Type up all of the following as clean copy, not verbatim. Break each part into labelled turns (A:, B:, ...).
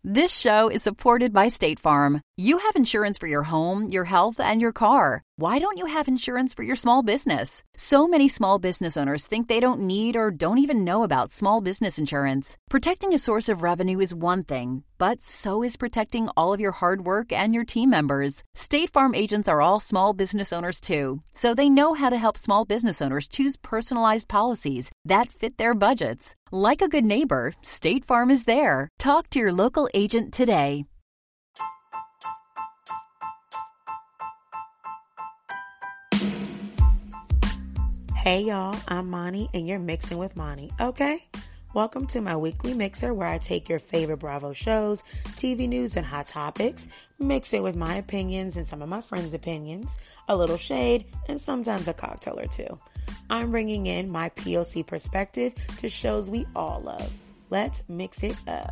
A: This show is supported by State Farm. You have insurance for your home, your health, and your car. Why don't you have insurance for your small business? So many small business owners think they don't need or don't even know about small business insurance. Protecting a source of revenue is one thing, but so is protecting all of your hard work and your team members. State Farm agents are all small business owners too, so they know how to help small business owners choose personalized policies that fit their budgets. Like a good neighbor, State Farm is there. Talk to your local agent today.
B: Hey y'all, I'm Moni and you're mixing with Moni, okay? Welcome to my weekly mixer where I take your favorite Bravo shows, TV news, and hot topics, mix it with my opinions and some of my friends' opinions, a little shade, and sometimes a cocktail or two. I'm bringing in my POC perspective to shows we all love. Let's mix it up.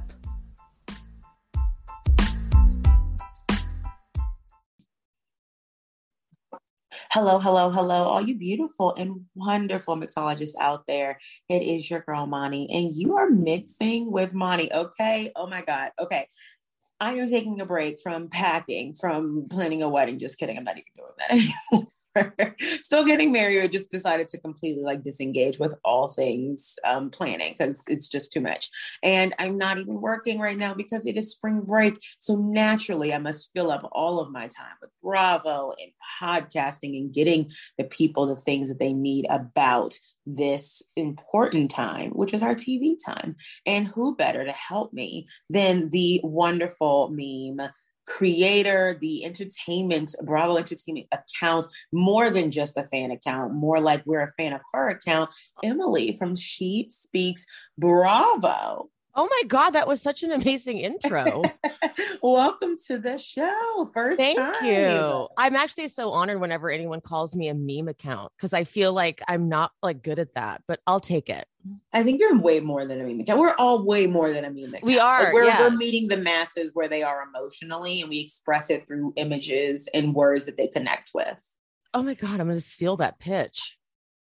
B: Hello, all you beautiful and wonderful mixologists out there. It is your girl, Moni, and you are mixing with Moni, okay? Oh my God, okay. I am taking a break from packing, from planning a wedding. Just kidding, I'm not even doing that anymore. Still getting married. I just decided to completely disengage with all things planning because it's just too much. And I'm not even working right now because it is spring break. So naturally, I must fill up all of my time with Bravo and podcasting and getting the people the things that they need about this important time, which is our TV time. And who better to help me than the wonderful meme creator, the Bravo Entertainment account, more than just a fan account, more like we're a fan of her account, Emily from She Speaks Bravo.
C: Oh my God, that was such an amazing intro.
B: Welcome to the show.
C: Thank you. I'm actually so honored whenever anyone calls me a meme account because I feel like I'm not good at that, but I'll take it.
B: I think you're way more than a meme account. We're all way more than a meme account.
C: We are.
B: We're meeting the masses where they are emotionally, and we express it through images and words that they connect with.
C: Oh my God, I'm going to steal that pitch.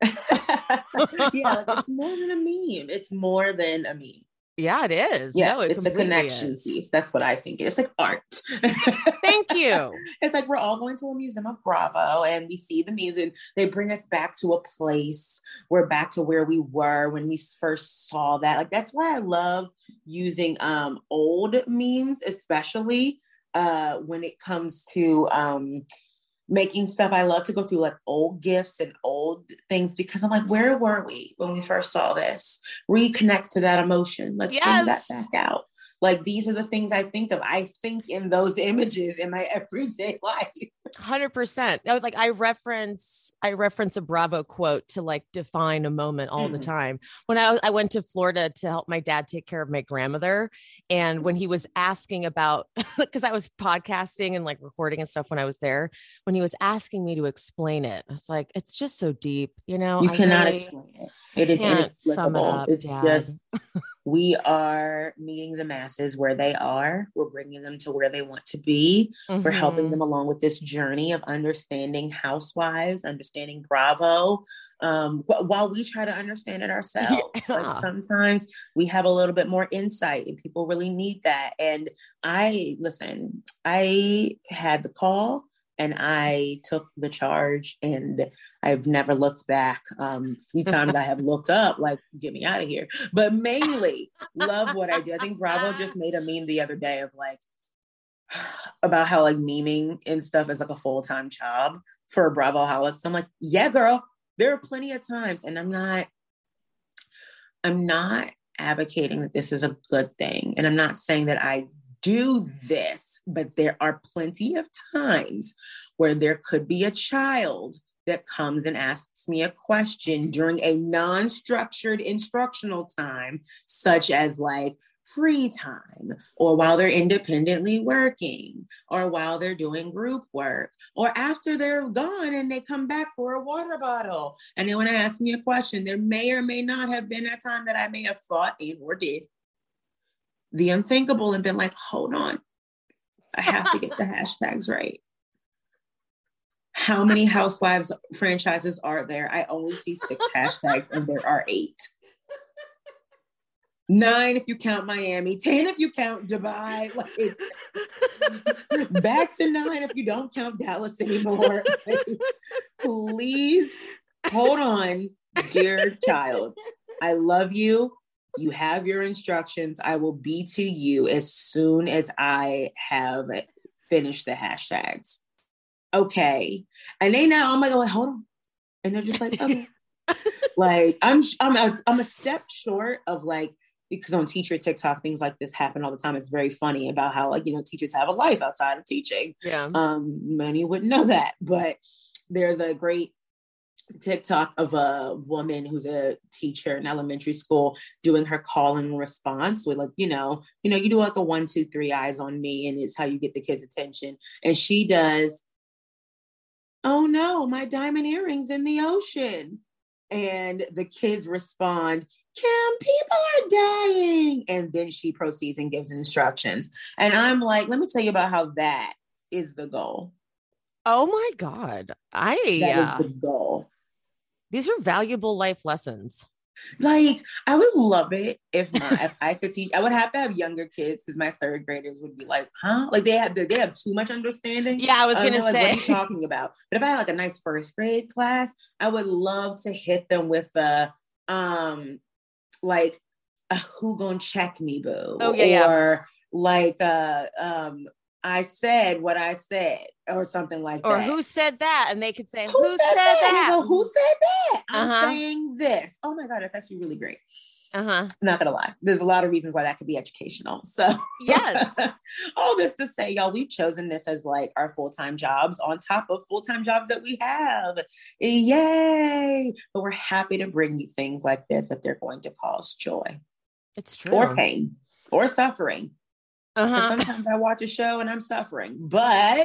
B: Yeah, it's more than a meme. It's more than a meme.
C: Yeah, it is.
B: Yeah, it's a connection piece. That's what I think. It's like art.
C: Thank you.
B: It's like we're all going to a museum of Bravo and we see the memes and they bring us back to a place. We're back to where we were when we first saw that. That's why I love using old memes, especially when it comes to making stuff. I love to go through old GIFs and old things because I'm like, where were we when we first saw this? Reconnect to that emotion. Let's bring that back out. These are the things I think of. I think in those images in my everyday life.
C: 100%. I reference a Bravo quote to define a moment all the time. When I went to Florida to help my dad take care of my grandmother. And when he was asking about, because I was podcasting and recording and stuff when I was there, when he was asking me to explain it, I was like, it's just so deep, You
B: cannot explain it. It is inexplicable. It's
C: Dad.
B: Just, we are meeting the masses where they are. We're bringing them to where they want to be. Mm-hmm. We're helping them along with this journey of understanding Housewives, understanding Bravo, while we try to understand it ourselves.
C: Yeah.
B: Sometimes we have a little bit more insight and people really need that. And I had the call and I took the charge and I've never looked back. A few times I have looked up, get me out of here. But mainly love what I do. I think Bravo just made a meme the other day of about how memeing and stuff is a full-time job for Bravoholics. I'm like, yeah, girl, there are plenty of times. And I'm not advocating that this is a good thing. And I'm not saying that I do this, but there are plenty of times where there could be a child that comes and asks me a question during a non-structured instructional time, such as free time, or while they're independently working, or while they're doing group work, or after they're gone and they come back for a water bottle. And they want to ask me a question. There may or may not have been a time that I may have thought and or did the unthinkable and been hold on, I have to get the hashtags right. How many Housewives franchises are there? I only see 6 hashtags and there are 8. 9 if you count Miami, 10 if you count Dubai, like back to 9 if you don't count Dallas anymore. Like, please hold on, dear child. I love you. You have your instructions. I will be to you as soon as I have finished the hashtags. Okay. And they now, I'm like, oh, hold on. And they're just like, okay. Like I'm a step short of like, because on teacher TikTok, things like this happen all the time. It's very funny about how, like, you know, teachers have a life outside of teaching.
C: Yeah.
B: Many wouldn't know that, but there's a great TikTok of a woman who's a teacher in elementary school doing her call and response with, like, you do like a 1, 2, 3 eyes on me, and it's how you get the kids' attention. And she does, oh no, my diamond earrings in the ocean. And the kids respond, Kim, people are dying. And then she proceeds and gives instructions. And I'm like, let me tell you about how that is the goal.
C: Oh my God.
B: That is the goal.
C: These are valuable life lessons.
B: Like, I would love it if I could teach. I would have to have younger kids, because my 3rd graders would be like, huh? Like they have too much understanding.
C: Yeah, I was going to say.
B: Like, what are you talking about? But if I had like a nice 1st grade class, I would love to hit them with like a who gonna check me, boo?
C: Oh yeah,
B: or like I said what I said, or something like that.
C: Or who said that? And they could say, who said
B: that?
C: that?
B: Go, who said that? I'm saying this. Oh my God, that's actually really great. Not gonna lie, there's a lot of reasons why that could be educational. So
C: yes.
B: All this to say, y'all, we've chosen this as like our full-time jobs on top of full-time jobs that we have. Yay! But we're happy to bring you things like this if they're going to cause joy.
C: It's true.
B: Or pain or suffering. Sometimes I watch a show and I'm suffering, but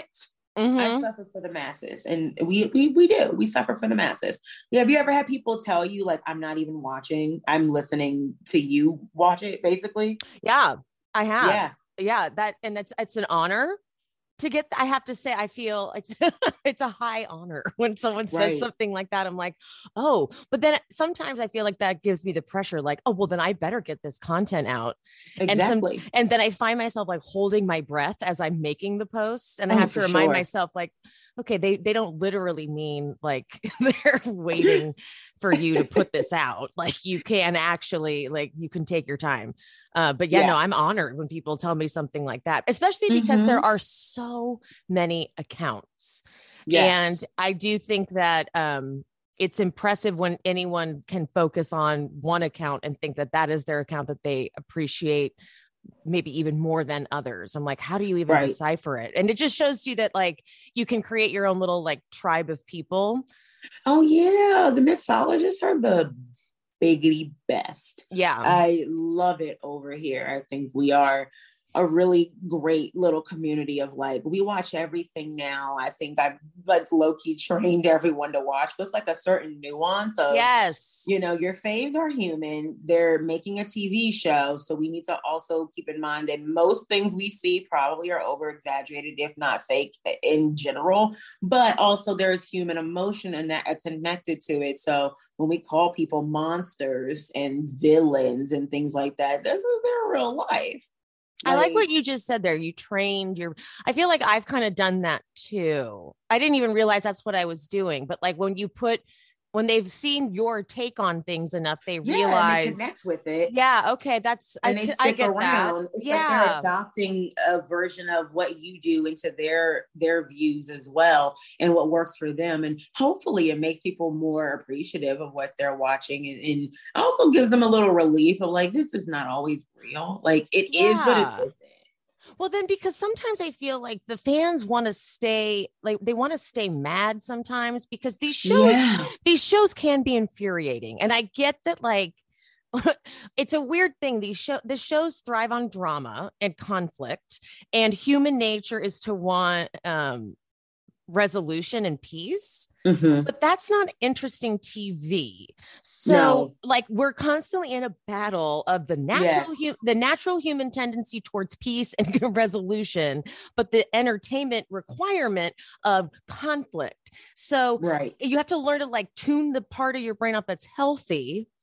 B: I suffer for the masses, and we do. We suffer for the masses. Yeah, have you ever had people tell you, like, I'm not even watching, I'm listening to you watch it, basically?
C: Yeah, I have. Yeah, that, and it's an honor to get. I have to say, I feel it's a high honor when someone says something like that. I'm like, oh, but then sometimes I feel like that gives me the pressure, like, oh, well, then I better get this content out.
B: Exactly.
C: And then I find myself like holding my breath as I'm making the post, and I have to remind myself, like, okay, they don't literally mean like they're waiting for you to put this out. Like, you can actually, like, you can take your time. But no, I'm honored when people tell me something like that, especially because there are so many accounts. Yes. And I do think that it's impressive when anyone can focus on one account and think that that is their account that they appreciate maybe even more than others. I'm like, how do you even decipher it? And it just shows you that, like, you can create your own little like tribe of people.
B: Oh yeah. The mixologists are the biggity best.
C: Yeah.
B: I love it over here. I think we are a really great little community of, like, we watch everything now. I think I've like low-key trained everyone to watch with like a certain nuance of,
C: yes,
B: your faves are human. They're making a TV show. So we need to also keep in mind that most things we see probably are over-exaggerated, if not fake in general, but also there's human emotion and that connected to it. So when we call people monsters and villains and things like that, this is their real life.
C: I like what you just said there. You trained I feel like I've kind of done that too. I didn't even realize that's what I was doing. But like when they've seen your take on things enough, they realize,
B: and they connect with it.
C: Yeah. Okay.
B: And they stick around.
C: That.
B: It's like they're adopting a version of what you do into their views as well, and what works for them. And hopefully it makes people more appreciative of what they're watching, and also gives them a little relief of, like, this is not always real. Like, it is what it isn't.
C: Well, then, because sometimes I feel like the fans want to stay, like, they want to stay mad sometimes, because these shows can be infuriating. And I get that, like, it's a weird thing. The shows thrive on drama and conflict, and human nature is to want resolution and peace, but that's not interesting TV. So like, we're constantly in a battle of the natural human tendency towards peace and resolution, but the entertainment requirement of conflict. So you have to learn to, like, tune the part of your brain up that's healthy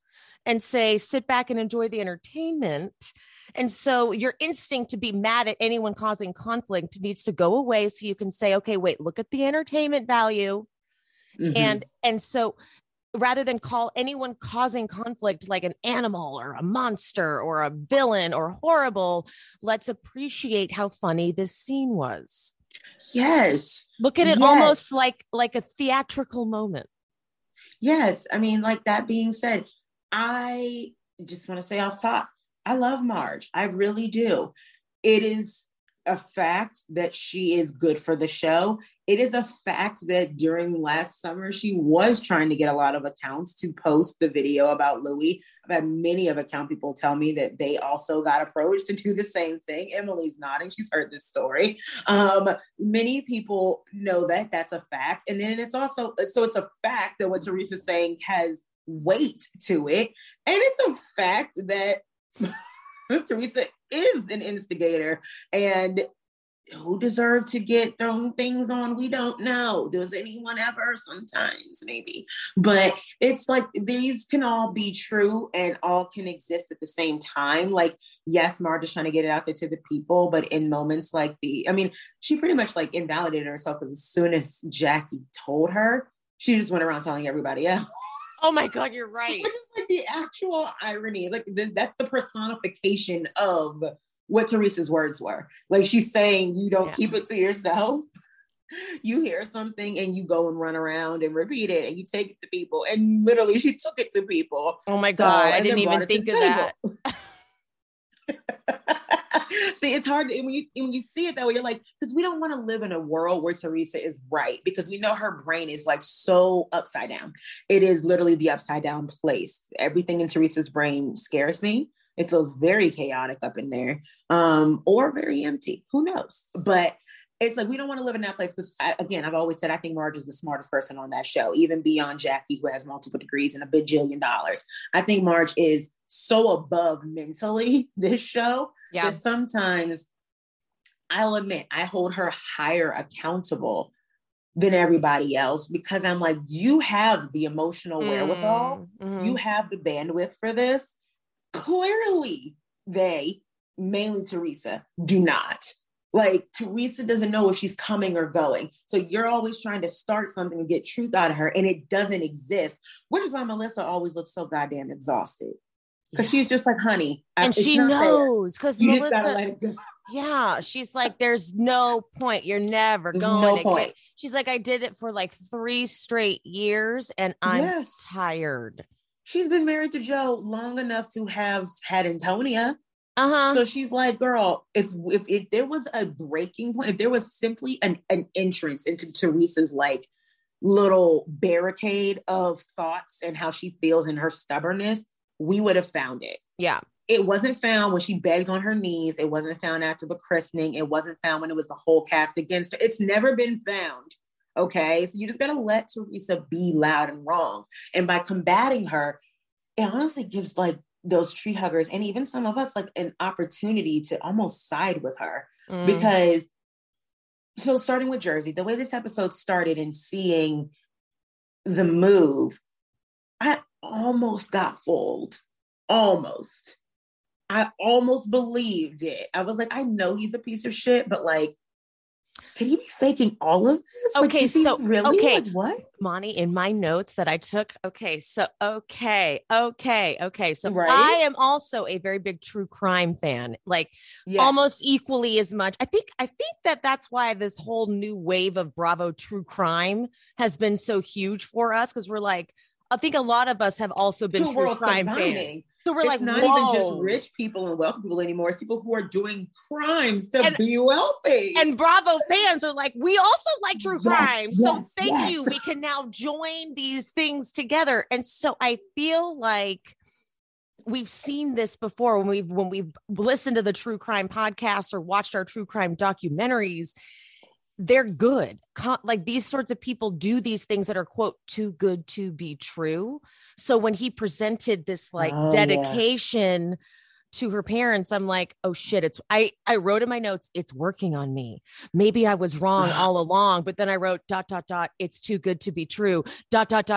C: and say, sit back and enjoy the entertainment. And so your instinct to be mad at anyone causing conflict needs to go away. So you can say, okay, wait, look at the entertainment value. And so rather than call anyone causing conflict like an animal or a monster or a villain or horrible, let's appreciate how funny this scene was.
B: Yes.
C: Look at it almost like a theatrical moment.
B: Yes. I mean, like, that being said, I just want to say off top, I love Marge. I really do. It is a fact that she is good for the show. It is a fact that during last summer, she was trying to get a lot of accounts to post the video about Louis. I've had many of account people tell me that they also got approached to do the same thing. Emily's nodding. She's heard this story. Many people know that that's a fact. And then it's also, so it's a fact that what Teresa's saying has weight to it. And it's a fact that Teresa is an instigator, and who deserved to get thrown things on, we don't know. Does anyone ever? Sometimes, maybe. But it's like, these can all be true and all can exist at the same time. Like, yes, Marge is trying to get it out there to the people, but in moments like she pretty much like invalidated herself, because as soon as Jackie told her, she just went around telling everybody else.
C: Oh my God, you're right.
B: Which is like the actual irony. Like, that's the personification of what Teresa's words were. Like, she's saying, you don't keep it to yourself. You hear something and you go and run around and repeat it and you take it to people. And literally she took it to people.
C: Oh my God, I didn't even think of that.
B: See, it's hard when you see it that way. You're like, because we don't want to live in a world where Teresa is right, because we know her brain is like so upside down. It is literally the upside down place. Everything in Teresa's brain scares me. It feels very chaotic up in there, or very empty. Who knows? But it's like, we don't want to live in that place, because again, I've always said, I think Marge is the smartest person on that show, even beyond Jackie, who has multiple degrees and a bajillion dollars. I think Marge is so above mentally this show that sometimes, I'll admit, I hold her higher accountable than everybody else, because I'm like, you have the emotional wherewithal, you have the bandwidth for this. Clearly, they, mainly Teresa, do not. Like, Teresa doesn't know if she's coming or going. So you're always trying to start something and get truth out of her, and it doesn't exist, which is why Melissa always looks so goddamn exhausted. Because she's just like, honey.
C: And she knows, because
B: Melissa,
C: just gotta let it go. Yeah, she's like, there's no point. You're never going to get. She's like, I did it for like 3 straight years and I'm tired.
B: She's been married to Joe long enough to have had Antonia. So she's like, girl, if there was a breaking point, if there was simply an entrance into Teresa's like little barricade of thoughts and how she feels and her stubbornness, we would have found it. Yeah. It wasn't found when she begged on her knees. It wasn't found after the christening. It wasn't found when it was the whole cast against her. It's never been found. Okay. So you just got to let Teresa be loud and wrong. And by combating her, it honestly gives like those tree huggers and even some of us like an opportunity to almost side with her. Because, so starting with Jersey, the way this episode started and seeing the move, I almost got fooled. Almost. I almost believed it. I was like, I know he's a piece of shit, but like, could he be faking all of this?
C: Okay,
B: like,
C: so
B: really?
C: Okay,
B: like, what?
C: Monty, in my notes that I took. Okay, so okay. So
B: right?
C: I am also a very big true crime fan, like almost equally as much. I think that's why this whole new wave of Bravo true crime has been so huge for us, because we're like, I think a lot of us have also been true crime fans. So we're like,
B: not even just rich people and wealthy people anymore. It's people who are doing crimes to be wealthy.
C: And Bravo fans are like, we also like true crime. So thank you. We can now join these things together. And so I feel like we've seen this before when we've listened to the true crime podcast or watched our true crime documentaries. They're good. Like, these sorts of people do these things that are, quote, too good to be true. So when he presented this like dedication to her parents, I'm like, oh shit, I wrote in my notes, it's working on me. Maybe I was wrong all along, but then I wrote ... it's too good to be true ...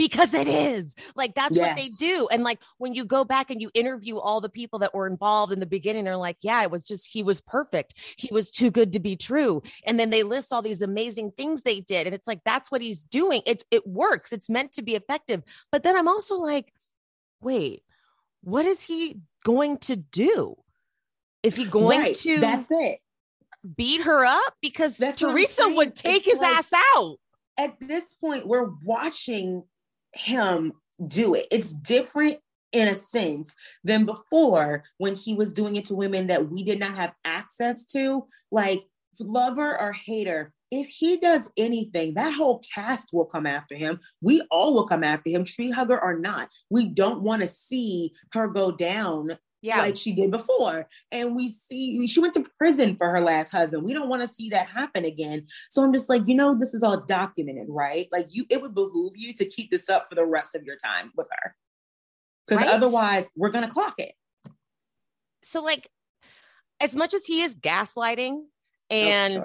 C: because it is. Like, that's what they
B: Yes.
C: do. And like, when you go back and you interview all the people that were involved in the beginning, they're like, yeah, it was just, he was perfect. He was too good to be true. And then they list all these amazing things they did. And it's like, that's what he's doing. It works. It's meant to be effective. But then I'm also like, wait, what is he going to do? Is he going to
B: That's it.
C: beat her up? Because
B: That's what I'm
C: Teresa
B: saying.
C: would take
B: It's
C: his
B: like,
C: ass out.
B: At this point, we're watching him do it. It's different in a sense than before when he was doing it to women that we did not have access to. Like, lover or hater, if he does anything, that whole cast will come after him. We all will come after him, tree hugger or not. We don't want to see her go down like she did before. And we see she went to prison for her last husband. We don't want to see that happen again. So I'm just like, this is all documented, right? Like, it would behoove you to keep this up for the rest of your time with her. Because otherwise we're going to clock it.
C: So like, as much as he is gaslighting and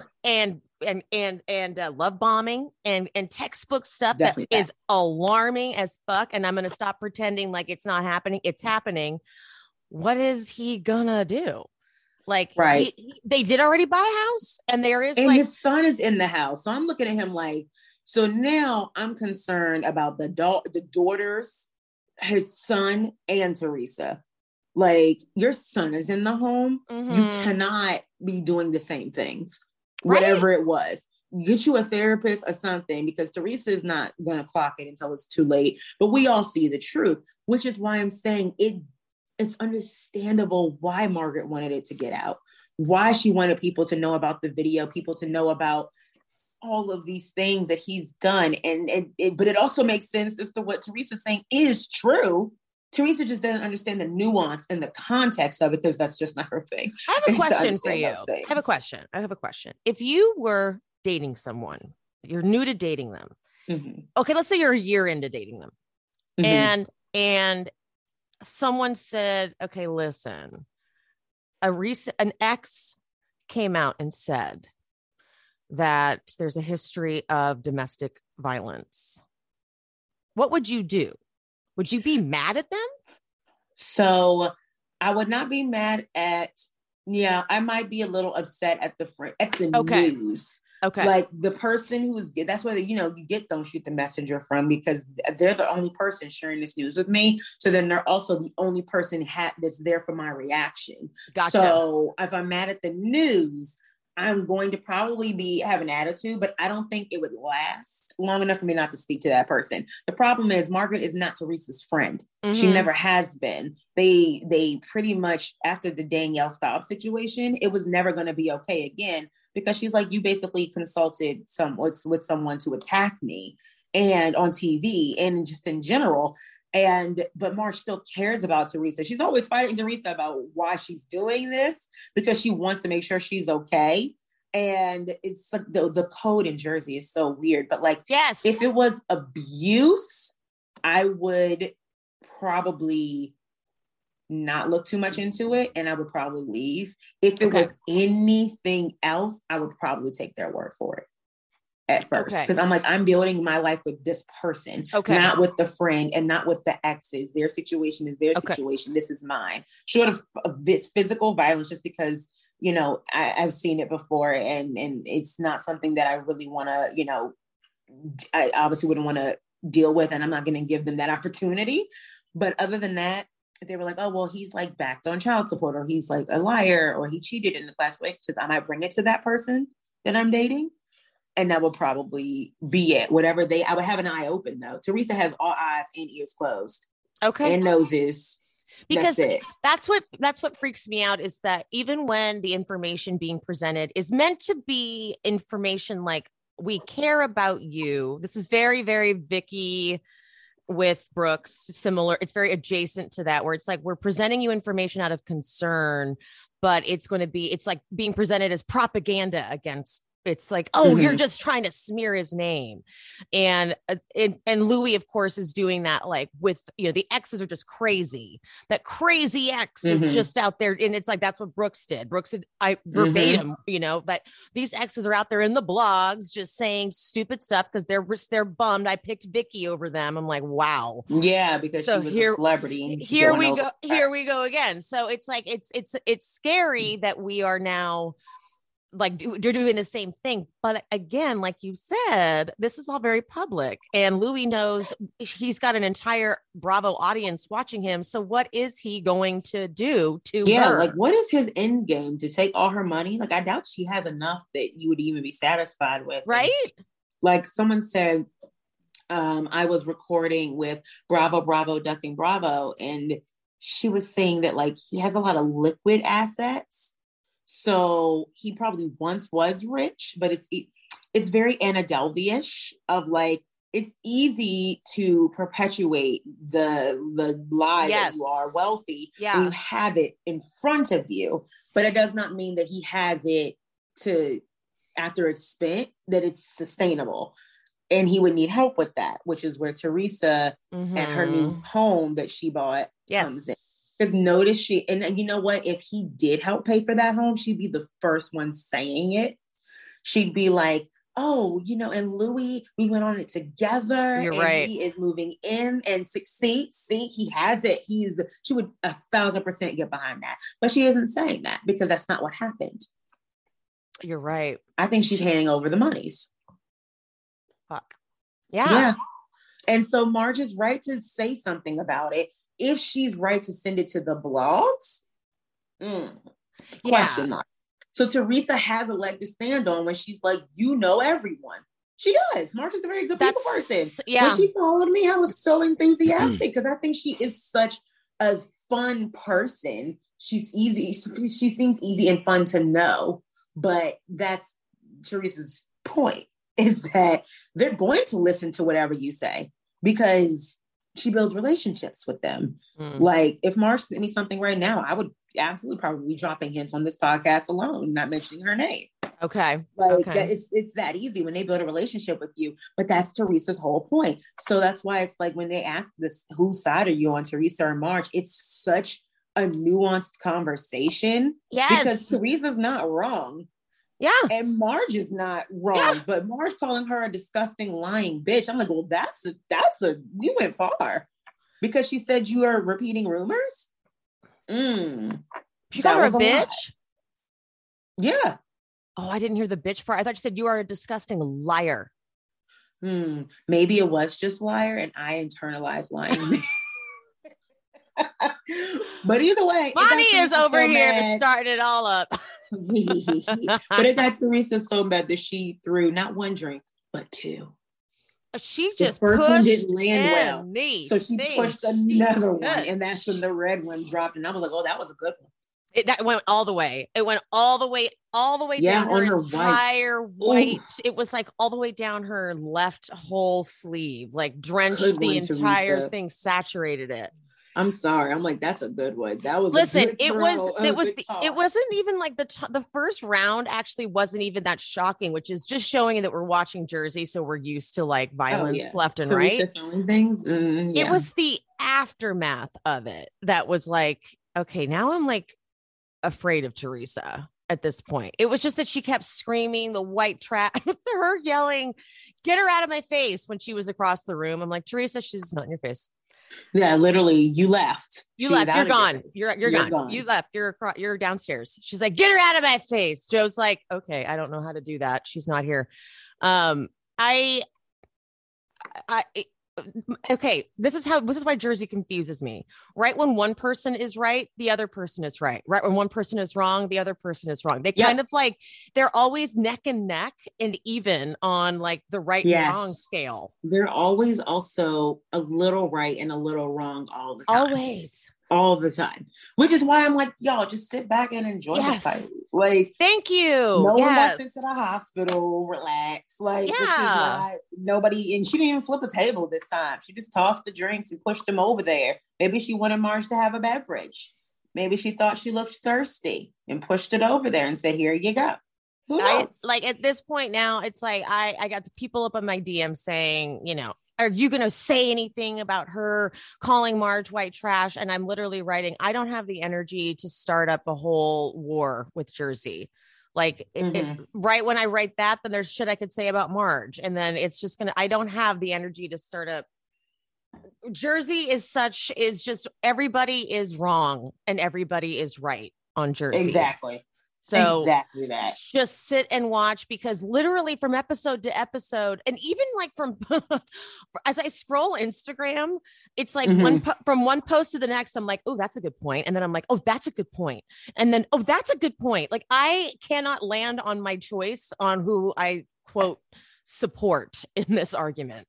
C: love bombing and textbook stuff that is alarming as fuck, and I'm going to stop pretending like it's not happening. It's happening. What is he gonna do? Like, they did already buy a house, and there is
B: and his son is in the house. So I'm looking at him like, so now I'm concerned about the daughters, his son, and Teresa. Like, your son is in the home. Mm-hmm. You cannot be doing the same things, whatever it was. Get you a therapist or something, because Teresa is not going to clock it until it's too late. But we all see the truth, which is why I'm saying it's understandable why Margaret wanted it to get out, why she wanted people to know about the video, people to know about all of these things that he's done. But it also makes sense as to what Teresa's saying is true. Teresa just doesn't understand the nuance and the context of it, because that's just not her thing.
C: I have a question for you. I have a question. If you were dating someone, you're new to dating them. Mm-hmm. Okay, let's say you're a year into dating them. Mm-hmm. And someone said, okay, listen, an ex came out and said that there's a history of domestic violence. What would you do? Would you be mad at them?
B: So I would not be mad at, I might be a little upset at the news. Okay. Like, the person who's, that's where, you get Don't Shoot the Messenger from, because they're the only person sharing this news with me. So then they're also the only person that's there for my reaction. Gotcha. So if I'm mad at the news, I'm going to probably have an attitude, but I don't think it would last long enough for me not to speak to that person. The problem is Margaret is not Teresa's friend. Mm-hmm. She never has been. They pretty much, after the Danielle Staub situation, it was never going to be okay again, because she's like, you basically consulted with someone to attack me, and on TV and just in general. But Marge still cares about Teresa. She's always fighting Teresa about why she's doing this, because she wants to make sure she's okay. And it's like the code in Jersey is so weird. But like, yes, if it was abuse, I would probably not look too much into it, and I would probably leave. If it was anything else, I would probably take their word for it at first, because I'm like, I'm building my life with this person, not with the friend and not with the exes. Their situation is their situation. This is mine. Short of this physical violence, just because, I've seen it before, and it's not something that I really want to, I obviously wouldn't want to deal with, and I'm not going to give them that opportunity. But other than that, if they were like, oh, well, he's like backed on child support, or he's like a liar, or he cheated in the class relationships, I might bring it to that person that I'm dating. And that will probably be it. I would have an eye open, though. Teresa has all eyes and ears closed. Okay. And noses.
C: Because that's what freaks me out, is that even when the information being presented is meant to be information like, we care about you. This is very, very Vicky with Brooks, similar. It's very adjacent to that, where it's like, we're presenting you information out of concern, but it's like being presented as propaganda against It's like, oh, you're just trying to smear his name. And Louis, of course, is doing that, like with, the exes are just crazy. That crazy ex is just out there. And it's like, that's what Brooks did. I verbatim, that these exes are out there in the blogs just saying stupid stuff because they're bummed I picked Vicky over them. I'm like, wow.
B: Yeah, because she was a celebrity. And
C: here we go again. So it's like, it's scary that we are now like they're doing the same thing. But again, like you said, this is all very public, and Louis knows he's got an entire Bravo audience watching him. So what is he going to do to her?
B: Like what is his end game? To take all her money? Like I doubt she has enough that you would even be satisfied with.
C: Right?
B: And, like someone said, I was recording with Bravo, Ducking Bravo, and she was saying that like he has a lot of liquid assets. So he probably once was rich, but it's very Anna Delvey-ish of like, it's easy to perpetuate the lie that you are wealthy.
C: Yeah.
B: And you have it in front of you, but it does not mean that he has it to, after it's spent, that it's sustainable. And he would need help with that, which is where Teresa and her new home that she bought comes in. Because notice and you know what? If he did help pay for that home, she'd be the first one saying it. She'd be like, oh, and Louis, we went on it together.
C: You're
B: and
C: right.
B: He is moving in and succeed. See, he has it. She would 1,000% get behind that. But she isn't saying that because that's not what happened.
C: You're right.
B: I think she's handing over the monies.
C: Fuck. Yeah.
B: And so Marge is right to say something about it. If she's right to send it to the blogs, question mark. So Teresa has a leg to stand on when she's like, everyone. She does. Marge is a very good people person.
C: Yeah.
B: When she followed me, I was so enthusiastic because I think she is such a fun person. She's easy. She seems easy and fun to know. But that's Teresa's point, is that they're going to listen to whatever you say because she builds relationships with them. Like if Marge sent me something right now, I would absolutely probably be dropping hints on this podcast alone, not mentioning her name.
C: Okay.
B: It's that easy when they build a relationship with you, but that's Teresa's whole point. So that's why it's like when they ask this, whose side are you on, Teresa or Marge? It's such a nuanced conversation.
C: Yes.
B: Because Teresa's not wrong.
C: Yeah.
B: And Marge is not wrong, but Marge calling her a disgusting lying bitch. I'm like, well, we went far because she said you are repeating rumors.
C: She called her a bitch.
B: Yeah.
C: Oh, I didn't hear the bitch part. I thought you said you are a disgusting liar.
B: Maybe it was just liar and I internalized lying. But either way,
C: Bonnie is over here starting it all up.
B: But it got Teresa so bad that she threw not one drink, but two.
C: She just
B: the first
C: pushed
B: one didn't land well. So she pushed another one, and that's when the red one dropped. And I was like, oh, that was a good one.
C: That went all the way. It went all the way down her entire white. It was like all the way down her left whole sleeve, like drenched the entire thing, saturated it.
B: I'm sorry. I'm like, that's a good one. That was
C: it wasn't even like the first round actually wasn't even that shocking, which is just showing that we're watching Jersey. So we're used to like violence left and right.
B: Things.
C: It was the aftermath of it that was like, okay, now I'm like afraid of Teresa at this point. It was just that she kept screaming the white trash, her yelling, get her out of my face when she was across the room. I'm like, Teresa, she's not in your face.
B: Yeah, literally, you left.
C: You're gone. You're gone. You left. You're downstairs. She's like, get her out of my face. Joe's like, okay, I don't know how to do that. She's not here. Okay, this is why Jersey confuses me. Right when one person is right, the other person is right. Right when one person is wrong, the other person is wrong. They kind of like, they're always neck and neck and even on like the right and wrong scale.
B: They're always also a little right and a little wrong all the time. All the time, which is why I'm like, y'all just sit back and enjoy the fight. Like,
C: thank you.
B: No one got sent to the hospital. Relax. Like, this is not nobody. And she didn't even flip a table this time. She just tossed the drinks and pushed them over there. Maybe she wanted Marge to have a beverage. Maybe she thought she looked thirsty and pushed it over there and said, "Here you go." Who
C: I
B: knows?
C: like at this point now, it's like I got people up on my DM saying, you know, are you going to say anything about her calling Marge white trash? And I'm literally writing, I don't have the energy to start up a whole war with Jersey. Like right when I write that, then there's shit I could say about Marge. And then it's just I don't have the energy to start up. Jersey is just everybody is wrong and everybody is right on Jersey.
B: Exactly.
C: So
B: exactly that.
C: Just sit and watch, because literally from episode to episode, and even like from as I scroll Instagram, it's like from one post to the next, I'm like, oh, that's a good point. And then I'm like, oh, that's a good point. And then, oh, that's a good point. Like I cannot land on my choice on who I quote support in this argument.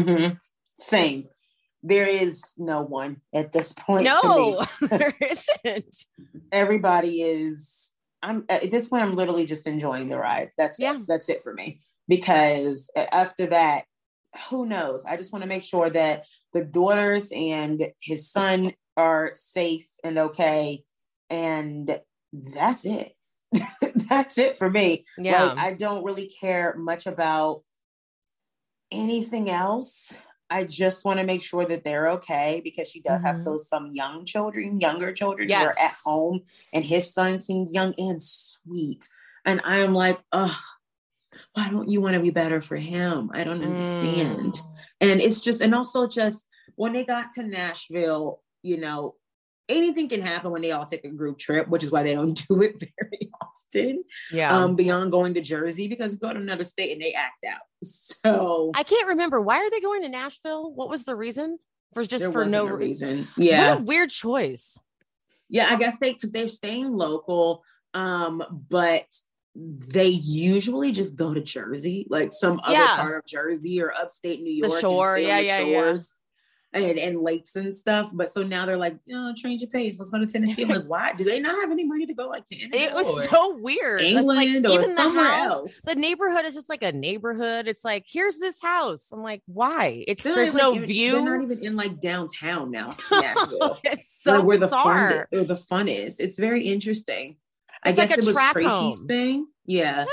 B: Same. There is no one at this point.
C: No, there isn't.
B: Everybody is. At this point, I'm literally just enjoying the ride. That's it for me. Because after that, who knows? I just want to make sure that the daughters and his son are safe and okay. And that's it. That's it for me.
C: Yeah.
B: Like, I don't really care much about anything else. I just want to make sure that they're okay, because she does have some younger children who are at home, and his son seemed young and sweet. And I am like, oh, why don't you want to be better for him? I don't understand. And it's just, and also just when they got to Nashville, you know, anything can happen when they all take a group trip, which is why they don't do it very often.
C: Yeah.
B: Beyond going to Jersey, because go to another state and they act out. So
C: I can't remember, why are they going to Nashville? What was the reason? For no
B: reason. Yeah.
C: What a weird choice.
B: Yeah, I guess because they're staying local, but they usually just go to Jersey, like some other part of Jersey or upstate New York.
C: The shore, shores.
B: And lakes and stuff. But so now they're like, change your pace. Let's go to Tennessee. I'm like, why? Do they not have any money to go like Canada?
C: It was so weird.
B: England or even somewhere else.
C: The neighborhood is just like a neighborhood. It's like, here's this house. I'm like, why? There's no view.
B: They're not even in like downtown now. Nashville.
C: It's so
B: where
C: bizarre.
B: Where the fun is. It's very interesting.
C: It's
B: I guess
C: like
B: it was Tracy's
C: home.
B: thing. Yeah.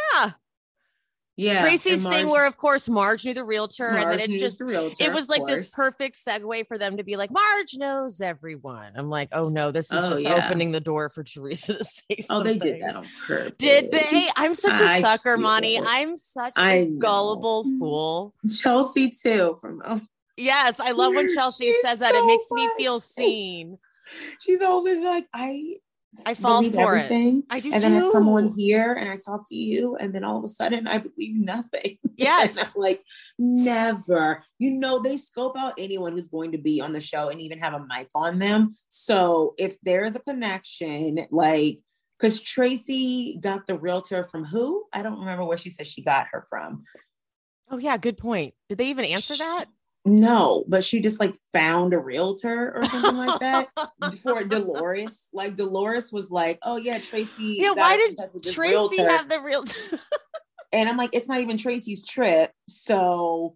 B: Yeah,
C: Tracy's thing where of course Marge knew the realtor, and then it was like this perfect segue for them to be like, Marge knows everyone. I'm like, oh no, this is just opening the dope for Teresa to say something.
B: Oh, they did that on purpose.
C: Did they? I'm such a sucker, Monty. I'm such a gullible fool.
B: Chelsea too.
C: Yes, I love when Chelsea says that. It makes me feel seen.
B: She's always like, I
C: fall for everything.
B: I do, and then I come on here and I talk to you, and then all of a sudden I believe nothing.
C: Yes.
B: And I'm like, never. You know, they scope out anyone who's going to be on the show and even have a mic on them. So if there is a connection, like, because Tracy got the realtor from who? I don't remember where she said she got her from.
C: Oh yeah, good point. Did they even answer that?
B: No, but she just like found a realtor or something like that for Dolores. Like Dolores was like, oh yeah, Tracy.
C: Yeah, why did Tracy have the realtor?
B: And I'm like, it's not even Tracy's trip. So,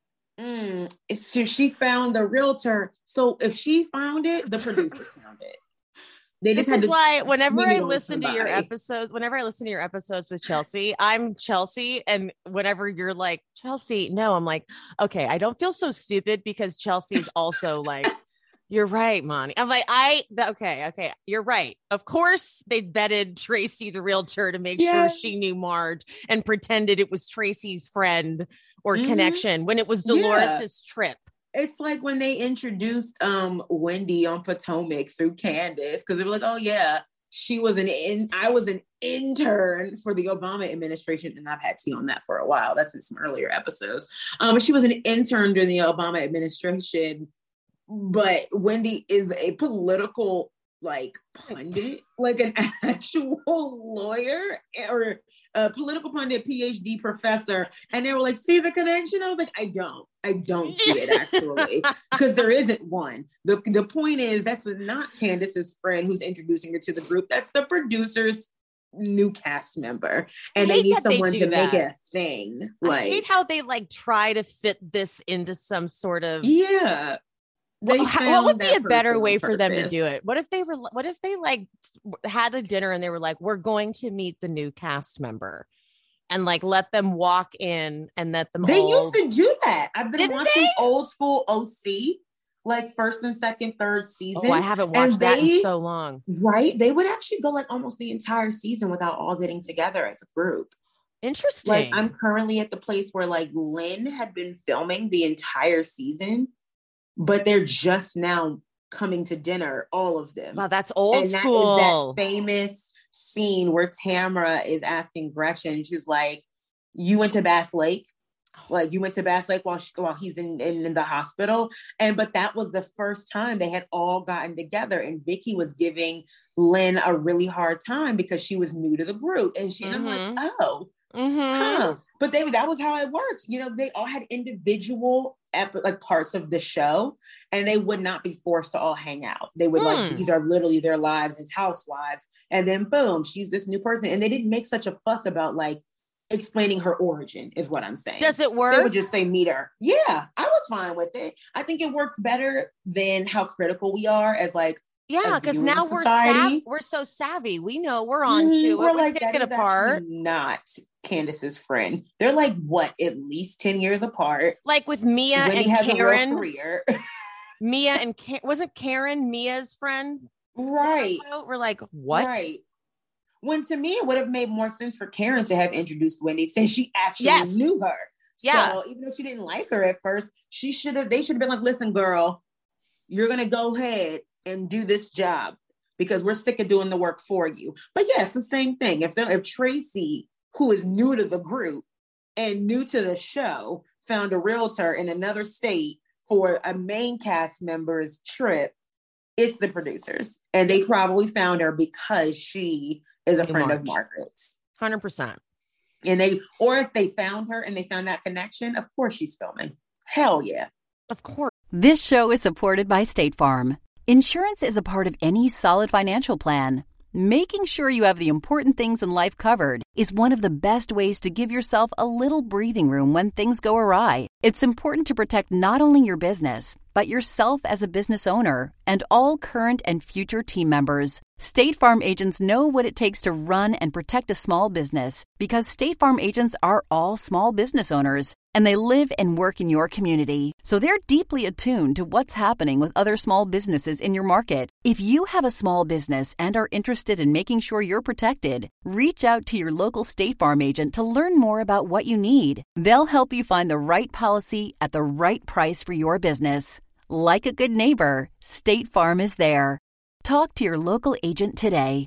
B: so she found the realtor. So if she found it, the producer found it.
C: This is why whenever I listen to your episodes with Chelsea, I'm Chelsea. And whenever you're like, Chelsea, no, I'm like, okay, I don't feel so stupid, because Chelsea's also like, you're right, Monty. I'm like, okay, you're right. Of course, they vetted Tracy, the realtor, to make sure she knew Marge and pretended it was Tracy's friend or connection when it was Dolores's trip.
B: It's like when they introduced Wendy on Potomac through Candace, because they were like, oh yeah, I was an intern for the Obama administration, and I've had tea on that for a while. That's in some earlier episodes. But she was an intern during the Obama administration. But Wendy is a political like pundit, like an actual lawyer or a political pundit, PhD professor. And they were like, see the connection? I was like, I don't see it actually, because there isn't one. The point is, that's not Candace's friend who's introducing her to the group. That's the producer's new cast member, and they need someone to make it a thing.
C: I hate how they like try to fit this into some sort of
B: what
C: would be a better way for them to do it? What if they like had a dinner and they were like, we're going to meet the new cast member, and like let them walk in and let them
B: They
C: all...
B: used to do that. I've been
C: Didn't
B: watching
C: they?
B: old school OC, like first and second, third season.
C: Oh, I haven't watched that in so long.
B: Right. They would actually go like almost the entire season without all getting together as a group.
C: Interesting.
B: Like I'm currently at the place where like Lynn had been filming the entire season, but they're just now coming to dinner, all of them.
C: Wow, that's old
B: and
C: school.
B: That is that famous scene where Tamara is asking Gretchen, she's like, you went to Bass Lake? Like you went to Bass Lake while he's in the hospital. But that was the first time they had all gotten together, and Vicky was giving Lynn a really hard time because she was new to the group. And I'm like, oh, But that was how it worked. You know, they all had individual like parts of the show, and they would not be forced to all hang out. They would like, these are literally their lives as housewives. And then boom, she's this new person. And they didn't make such a fuss about like explaining her origin is what I'm saying.
C: Does it work?
B: They would just say meet her. Yeah, I was fine with it. I think it works better than how critical we are as like,
C: yeah, because now we're so savvy. We know we're on to it. We're like, pick it apart.
B: Not Candace's friend. They're like what, at least 10 years apart.
C: Like with Mia
B: Wendy
C: and
B: has
C: Karen.
B: A real career.
C: Mia and wasn't Karen Mia's friend?
B: Right.
C: We're like, what?
B: Right. When to me, it would have made more sense for Karen to have introduced Wendy since she actually knew her.
C: Yeah.
B: So even though she didn't like her at first, they should have been like, listen, girl, you're going to go ahead and do this job because we're sick of doing the work for you. But yeah, it's the same thing. If Tracy, who is new to the group and new to the show, found a realtor in another state for a main cast member's trip, it's the producers. And they probably found her because she is a friend of Margaret's.
C: 100%.
B: Or if they found her and they found that connection, of course she's filming. Hell yeah.
C: Of course.
A: This show is supported by State Farm. Insurance is a part of any solid financial plan. Making sure you have the important things in life covered is one of the best ways to give yourself a little breathing room when things go awry. It's important to protect not only your business, but yourself as a business owner and all current and future team members. State Farm agents know what it takes to run and protect a small business because State Farm agents are all small business owners and they live and work in your community. So they're deeply attuned to what's happening with other small businesses in your market. If you have a small business and are interested in making sure you're protected, reach out to your local State Farm agent to learn more about what you need. They'll help you find the right policy at the right price for your business. Like a good neighbor, State Farm is there. Talk to your local agent today.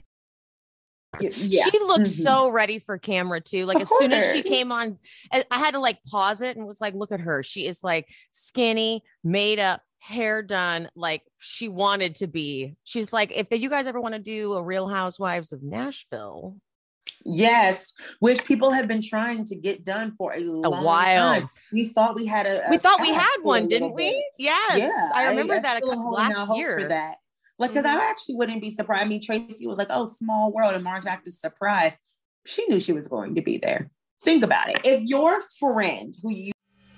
B: Yeah.
C: She looked so ready for camera too. Like as soon as she came on, I had to like pause it and was like, look at her. She is like skinny, made up, hair done. Like she wanted to be. She's like, if you guys ever want to do a Real Housewives of Nashville.
B: Yes, which people have been trying to get done for a long
C: while.
B: time. We thought we had
C: we had one, didn't we? Yes. Yeah, I remember that last year.
B: For that. Like, because I actually wouldn't be surprised. I mean, Tracy was like, oh, small world. And Marge acted surprised. She knew she was going to be there. Think about it. If your friend who you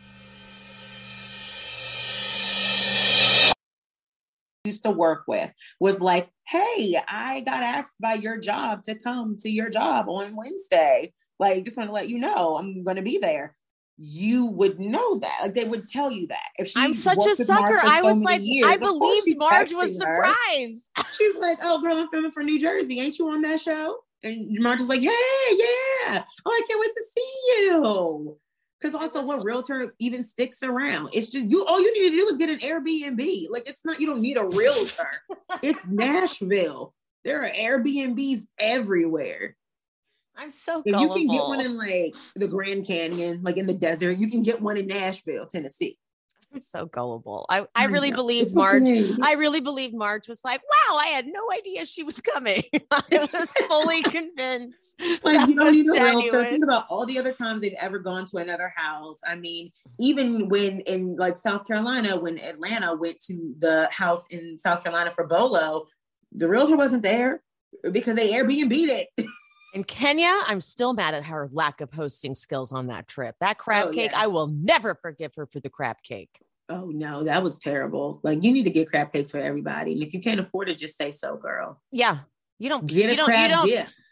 B: used to work with was like, hey, I got asked by your job to come to your job on Wednesday. Like, just want to let you know I'm going to be there. You would know that. Like they would tell you that. If she
C: I'm such a sucker. I was like, I believed Marge was surprised.
B: She's like, oh girl, I'm filming for New Jersey. Ain't you on that show? And Marge is like, hey, yeah. Oh, I can't wait to see you. Because also what realtor even sticks around? It's just all you need to do is get an Airbnb. Like it's not, you don't need a realtor. It's Nashville. There are Airbnbs everywhere.
C: I'm so gullible.
B: You can get one in like the Grand Canyon, like in the desert. You can get one in Nashville, Tennessee.
C: I'm so gullible. I really believed Marge. I really believed Marge was like, wow, I had no idea she was coming. I was fully convinced.
B: Like you don't need a realtor. Think about all the other times they've ever gone to another house. I mean, even when in like South Carolina, when Atlanta went to the house in South Carolina for Bolo, the realtor wasn't there because they Airbnb'd it.
C: In Kenya, I'm still mad at her lack of hosting skills on that trip. That crab cake, I will never forgive her for the crab cake.
B: Oh no, that was terrible. Like you need to get crab cakes for everybody. And if you can't afford it, just say so, girl.
C: Yeah. You don't
B: get a crab dip.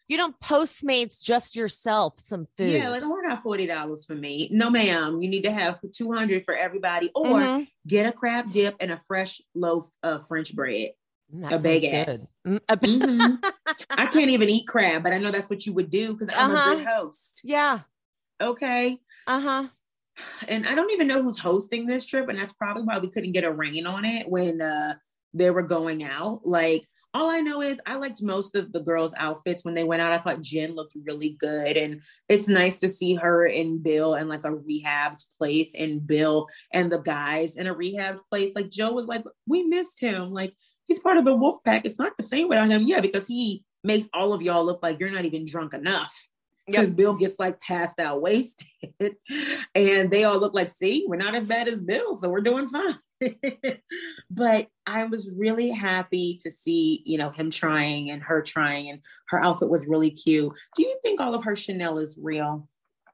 C: You don't Postmates just yourself some food.
B: Yeah, like, oh, I got $40 for me. No, ma'am. You need to have $200 for everybody, or get a crab dip and a fresh loaf of French bread.
C: That
B: a baguette.
C: Good.
B: I can't even eat crab, but I know that's what you would do because I'm a good host.
C: Yeah.
B: Okay. And I don't even know who's hosting this trip, and that's probably why we couldn't get a rein on it when they were going out. Like, all I know is I liked most of the girls' outfits when they went out. I thought Jen looked really good, and it's nice to see her and Bill in like a rehabbed place, and Bill and the guys in a rehabbed place. Like, Joe was like, we missed him. Like, he's part of the wolf pack. It's not the same without him. Yeah, because he makes all of y'all look like you're not even drunk enough. Because Bill gets like passed out wasted, and they all look like, see, we're not as bad as Bill, so we're doing fine. But I was really happy to see, you know, him trying and her trying, and her outfit was really cute. Do you think all of her Chanel is real?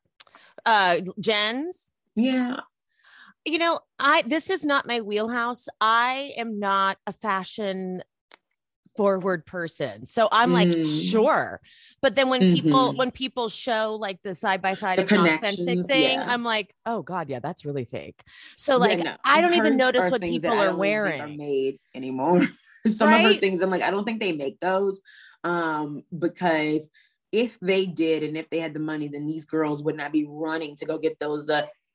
C: Jen's?
B: Yeah.
C: You know, this is not my wheelhouse. I am not a fashion forward person, so I'm like, sure. But then when people show like the side by side authentic thing, I'm like, oh god, yeah, that's really fake. So like, I don't even notice what people are wearing
B: are made anymore. Some of her things, I'm like, I don't think they make those, because if they did, and if they had the money, then these girls would not be running to go get those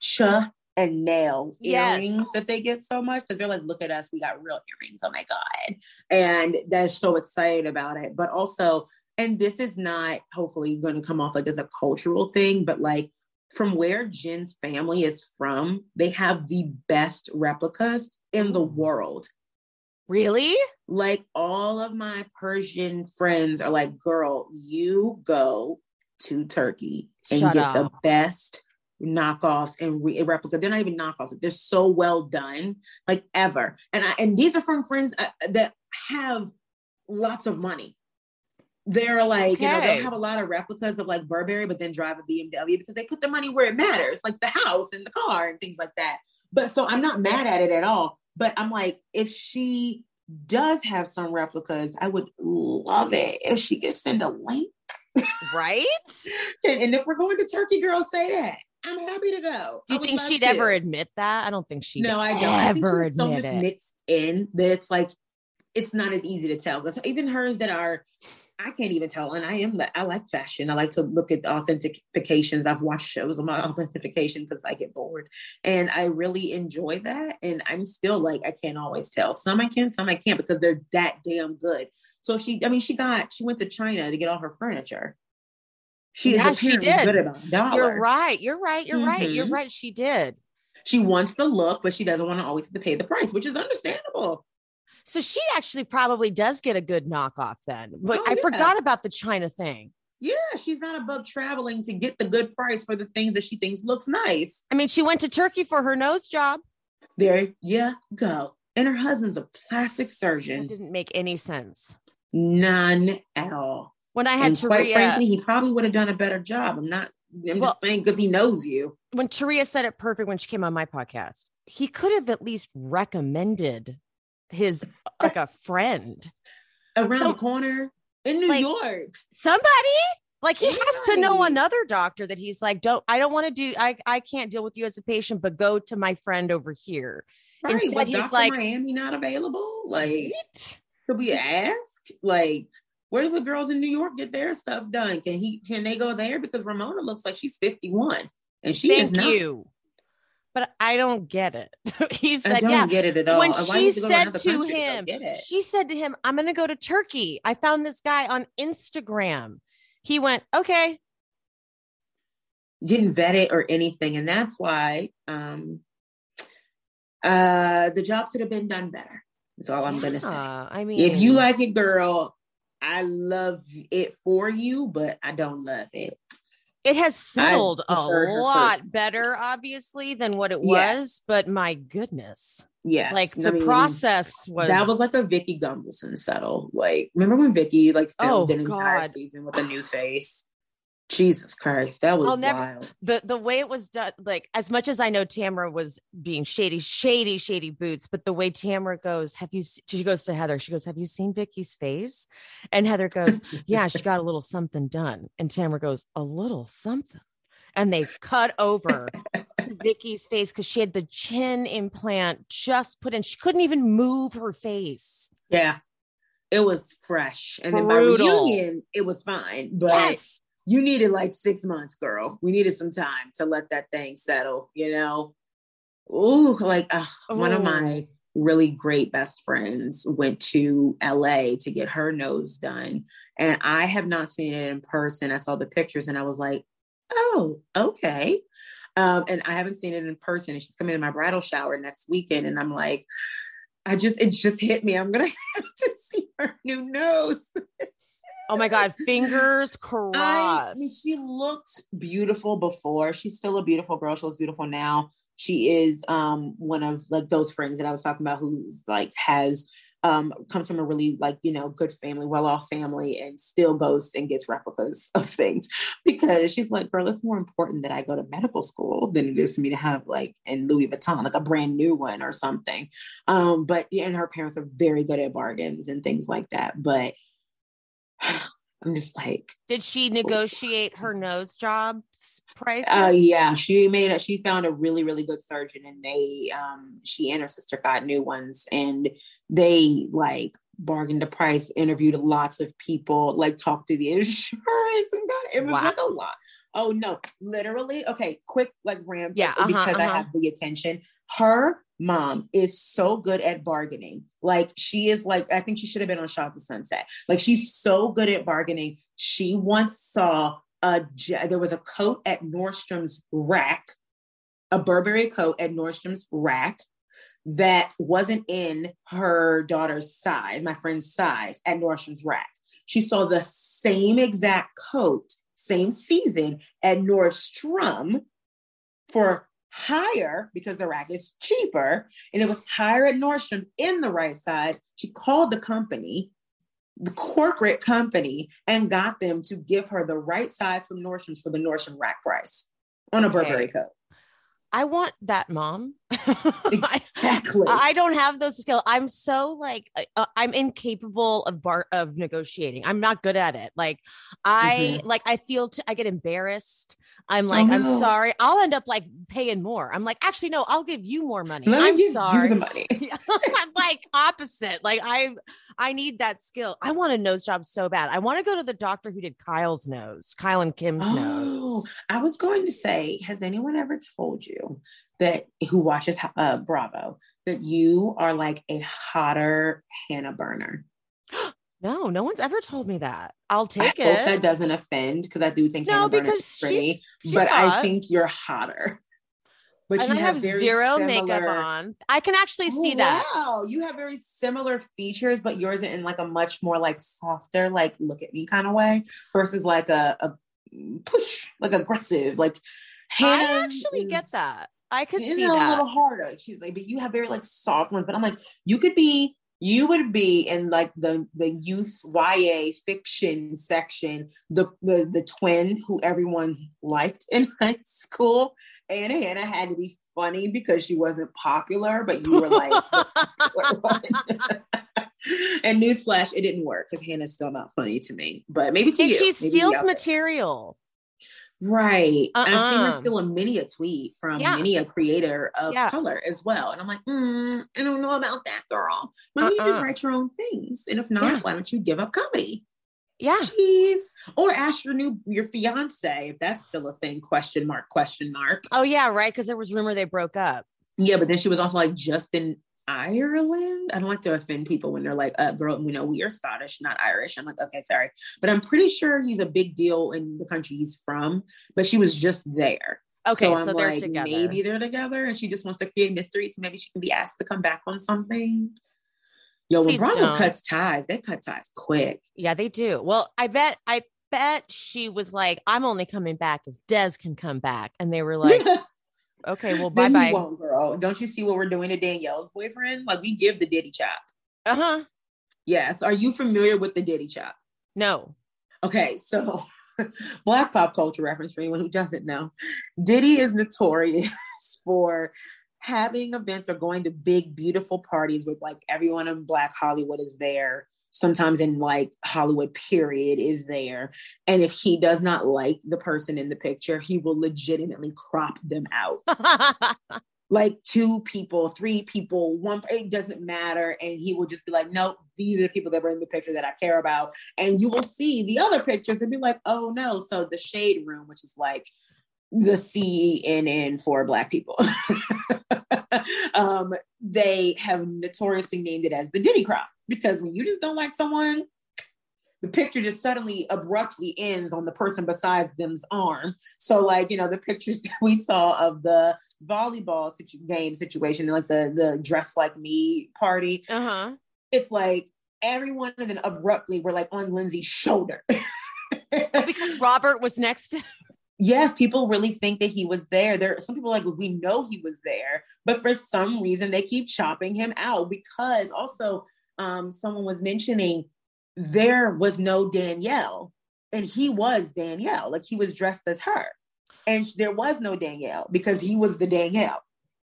B: and nail earrings that they get so much, because they're like, look at us, we got real earrings, oh my god. And they're so excited about it. But also, and this is not hopefully going to come off like as a cultural thing, but like, from where Jen's family is from, they have the best replicas in the world.
C: Really?
B: Like, all of my Persian friends are like, girl, you go to Turkey and get the best knockoffs and replica. They're not even knockoffs. They're so well done, like, ever. And these are from friends that have lots of money. They're like, you know, they'll have a lot of replicas of like Burberry, but then drive a BMW because they put the money where it matters, like the house and the car and things like that. But so I'm not mad at it at all. But I'm like, if she does have some replicas, I would love it if she could send a link.
C: Right?
B: And if we're going to Turkey, girl, say that. I'm happy to go.
C: Do you think she'd ever admit that? I don't think she'd
B: I don't
C: ever admit it.
B: Mixed in that it's like, it's not as easy to tell. Because even hers that are, I can't even tell. And I like fashion. I like to look at authentications. I've watched shows on my authentication because I get bored. And I really enjoy that. And I'm still like, I can't always tell. Some I can, some I can't, because they're that damn good. So she went to China to get all her furniture. She did. Good about $1.
C: You're right. She did.
B: She wants the look, but she doesn't want to always have to pay the price, which is understandable.
C: So she actually probably does get a good knockoff then. But I forgot about the China thing.
B: Yeah, she's not above traveling to get the good price for the things that she thinks looks nice.
C: I mean, she went to Turkey for her nose job.
B: There you go. And her husband's a plastic surgeon.
C: That didn't make any sense.
B: None at all.
C: When I had Taria,
B: quite frankly, he probably would have done a better job. I'm just saying, because he knows you. When
C: Taria said it perfect when she came on my podcast, he could have at least recommended his like a friend
B: around the corner in New York.
C: Somebody like he has to know another doctor that he's like, I can't deal with you as a patient, but go to my friend over here.
B: Right.
C: Instead,
B: Was
C: he's
B: Dr.
C: like,
B: Miami not available? Like, could we ask? Like, where do the girls in New York get their stuff done? Can they go there? Because Ramona looks like she's 51 and she is not. Thank you.
C: But I don't get it. He said,
B: I don't get it at all.
C: When she said to him, I'm going to go to Turkey. I found this guy on Instagram. He went, okay.
B: Didn't vet it or anything. And that's why the job could have been done better. That's all I'm going to say.
C: I mean,
B: if you like it, girl, I love it for you, but I don't love it.
C: It has settled a lot better, obviously, than what it was. But my goodness.
B: Yes.
C: Like the process was.
B: That was like a Vicky Gunvalson settle. Like, remember when Vicky filmed an entire season with a new face? Jesus Christ, that was
C: I'll never
B: wild.
C: the way it was done, like as much as I know Tamara was being shady boots, but the way Tamara goes, she goes to Heather, she goes, have you seen Vicky's face? And Heather goes, yeah, she got a little something done. And Tamara goes, a little something. And they cut over Vicky's face because she had the chin implant just put in. She couldn't even move her face.
B: Yeah, it was fresh. And then
C: Brutal.
B: by reunion, it was fine. But
C: Yes.
B: you needed like 6 months, girl. We needed some time to let that thing settle, you know? Ooh, like one of my really great best friends went to LA to get her nose done. And I have not seen it in person. I saw the pictures and I was like, oh, okay. And I haven't seen it in person. And she's coming to my bridal shower next weekend. And I'm like, it just hit me. I'm going to have to see her new nose.
C: Oh my God, fingers crossed.
B: I mean, she looked beautiful before. She's still a beautiful girl. She looks beautiful now. She is one of like those friends that I was talking about who's like comes from a really like, you know, good family, well-off family, and still goes and gets replicas of things because she's like, girl, it's more important that I go to medical school than it is for me to have like in Louis Vuitton, like a brand new one or something. But yeah, and her parents are very good at bargains and things like that. But I'm just like,
C: did she negotiate her nose job price?
B: Yeah, she found a really, really good surgeon, and she and her sister got new ones, and they like bargained the price, interviewed lots of people, like talked to the insurance, and it was like a lot. Oh no, literally. Okay, quick like rant. Yeah, because I have the attention. Her mom is so good at bargaining. Like she is like, I think she should have been on Shot to Sunset. Like she's so good at bargaining. She once saw there was a coat at Nordstrom's rack, a Burberry coat at Nordstrom's rack that wasn't in her daughter's size, my friend's size, at Nordstrom's rack. She saw the same exact coat, same season at Nordstrom for higher because the rack is cheaper, and it was higher at Nordstrom in the right size. She called the company, the corporate company, and got them to give her the right size from Nordstrom's for the Nordstrom rack price on a Burberry coat.
C: I want that, mom.
B: Exactly.
C: I don't have those skills. I'm so like, I'm incapable of negotiating. I'm not good at it. Like I get embarrassed. I'm like, I'm sorry. I'll end up like paying more. I'm like, actually, no, I'll give you more money. I'm sorry. You the money. I'm like opposite. Like I need that skill. I want a nose job so bad. I want to go to the doctor who did Kyle and Kim's nose.
B: I was going to say, has anyone ever told you that who watches Bravo that you are like a hotter Hannah Berner?
C: No one's ever told me that. I'll take it.
B: I hope that doesn't offend because I do think Hannah Berner is pretty, but hot. I think you're hotter.
C: But and you have zero makeup on. I can actually see that.
B: Wow, you have very similar features, but yours in like a much more like softer, like look at me kind of way, versus like a push, like aggressive. Like Hannah,
C: I actually get that. I could see that
B: a little harder. She's like, but you have very like soft ones. But I'm like, you would be in like the youth YA fiction section, the twin who everyone liked in high school. And Hannah had to be funny because she wasn't popular, but you were like and newsflash, it didn't work because Hannah's still not funny to me. But maybe to you.
C: She steals material.
B: Right. I've seen her steal a many a tweet from many a creator of color as well. And I'm like, I don't know about that, girl. Why don't you just write your own things? And if not, why don't you give up comedy?
C: Yeah.
B: Jeez. Or ask your fiance if that's still a thing, question mark.
C: Oh yeah, right. Because there was rumor they broke up.
B: Yeah, but then she was also like Justin Ireland. I don't like to offend people when they're like, girl, we are Scottish, not Irish. I'm like, okay, sorry. But I'm pretty sure he's a big deal in the country he's from, but she was just there.
C: Okay, so they're like, together.
B: Maybe they're together and she just wants to create mysteries. So maybe she can be asked to come back on something. Yo, when Bravo cuts ties, they cut ties quick.
C: Yeah, they do. Well, I bet she was like, I'm only coming back if Des can come back. And they were like, okay, well, bye-bye.
B: Girl. Don't you see what we're doing to Danielle's boyfriend? Like, we give the Diddy chop.
C: Uh-huh.
B: Yes. Are you familiar with the Diddy chop?
C: No.
B: Okay, so Black pop culture reference for anyone who doesn't know. Diddy is notorious for having events or going to big, beautiful parties with like everyone in Black Hollywood is there. Sometimes in like Hollywood period is there. And if he does not like the person in the picture, he will legitimately crop them out. Like 2 people, 3 people, one, it doesn't matter. And he will just be like, nope, these are the people that were in the picture that I care about. And you will see the other pictures and be like, oh no. So the shade room, which is like the CNN for Black people. They have notoriously named it as the Diddy crop, because when you just don't like someone, the picture just suddenly abruptly ends on the person beside them's arm. So like, you know, the pictures that we saw of the volleyball game situation, like the Dress Like Me party, it's like everyone and then abruptly we're like on Lindsay's shoulder.
C: Because Robert was next to.
B: Yes, people really think that he was there. There, some people are like, we know he was there, but for some reason they keep chopping him out, because also someone was mentioning there was no Danielle, and he was Danielle. Like he was dressed as her, and there was no Danielle because he was the Danielle.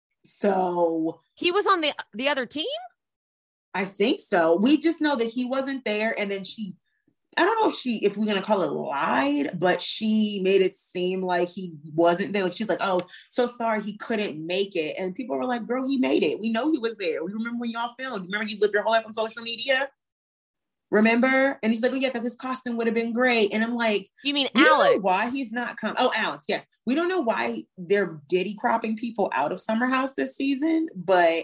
B: So
C: he was on the other team?
B: I think so. We just know that he wasn't there, and then I don't know if we're gonna call it lied, but she made it seem like he wasn't there. Like she's like, oh, so sorry he couldn't make it. And people were like, girl, he made it. We know he was there. We remember when y'all filmed. Remember you lived your whole life on social media? Remember? And he's like, well, yeah, because his costume would have been great. And I'm like,
C: you mean
B: we
C: Alex?
B: don't know why he's not come. Oh, Alex, yes. We don't know why they're Diddy cropping people out of Summer House this season, but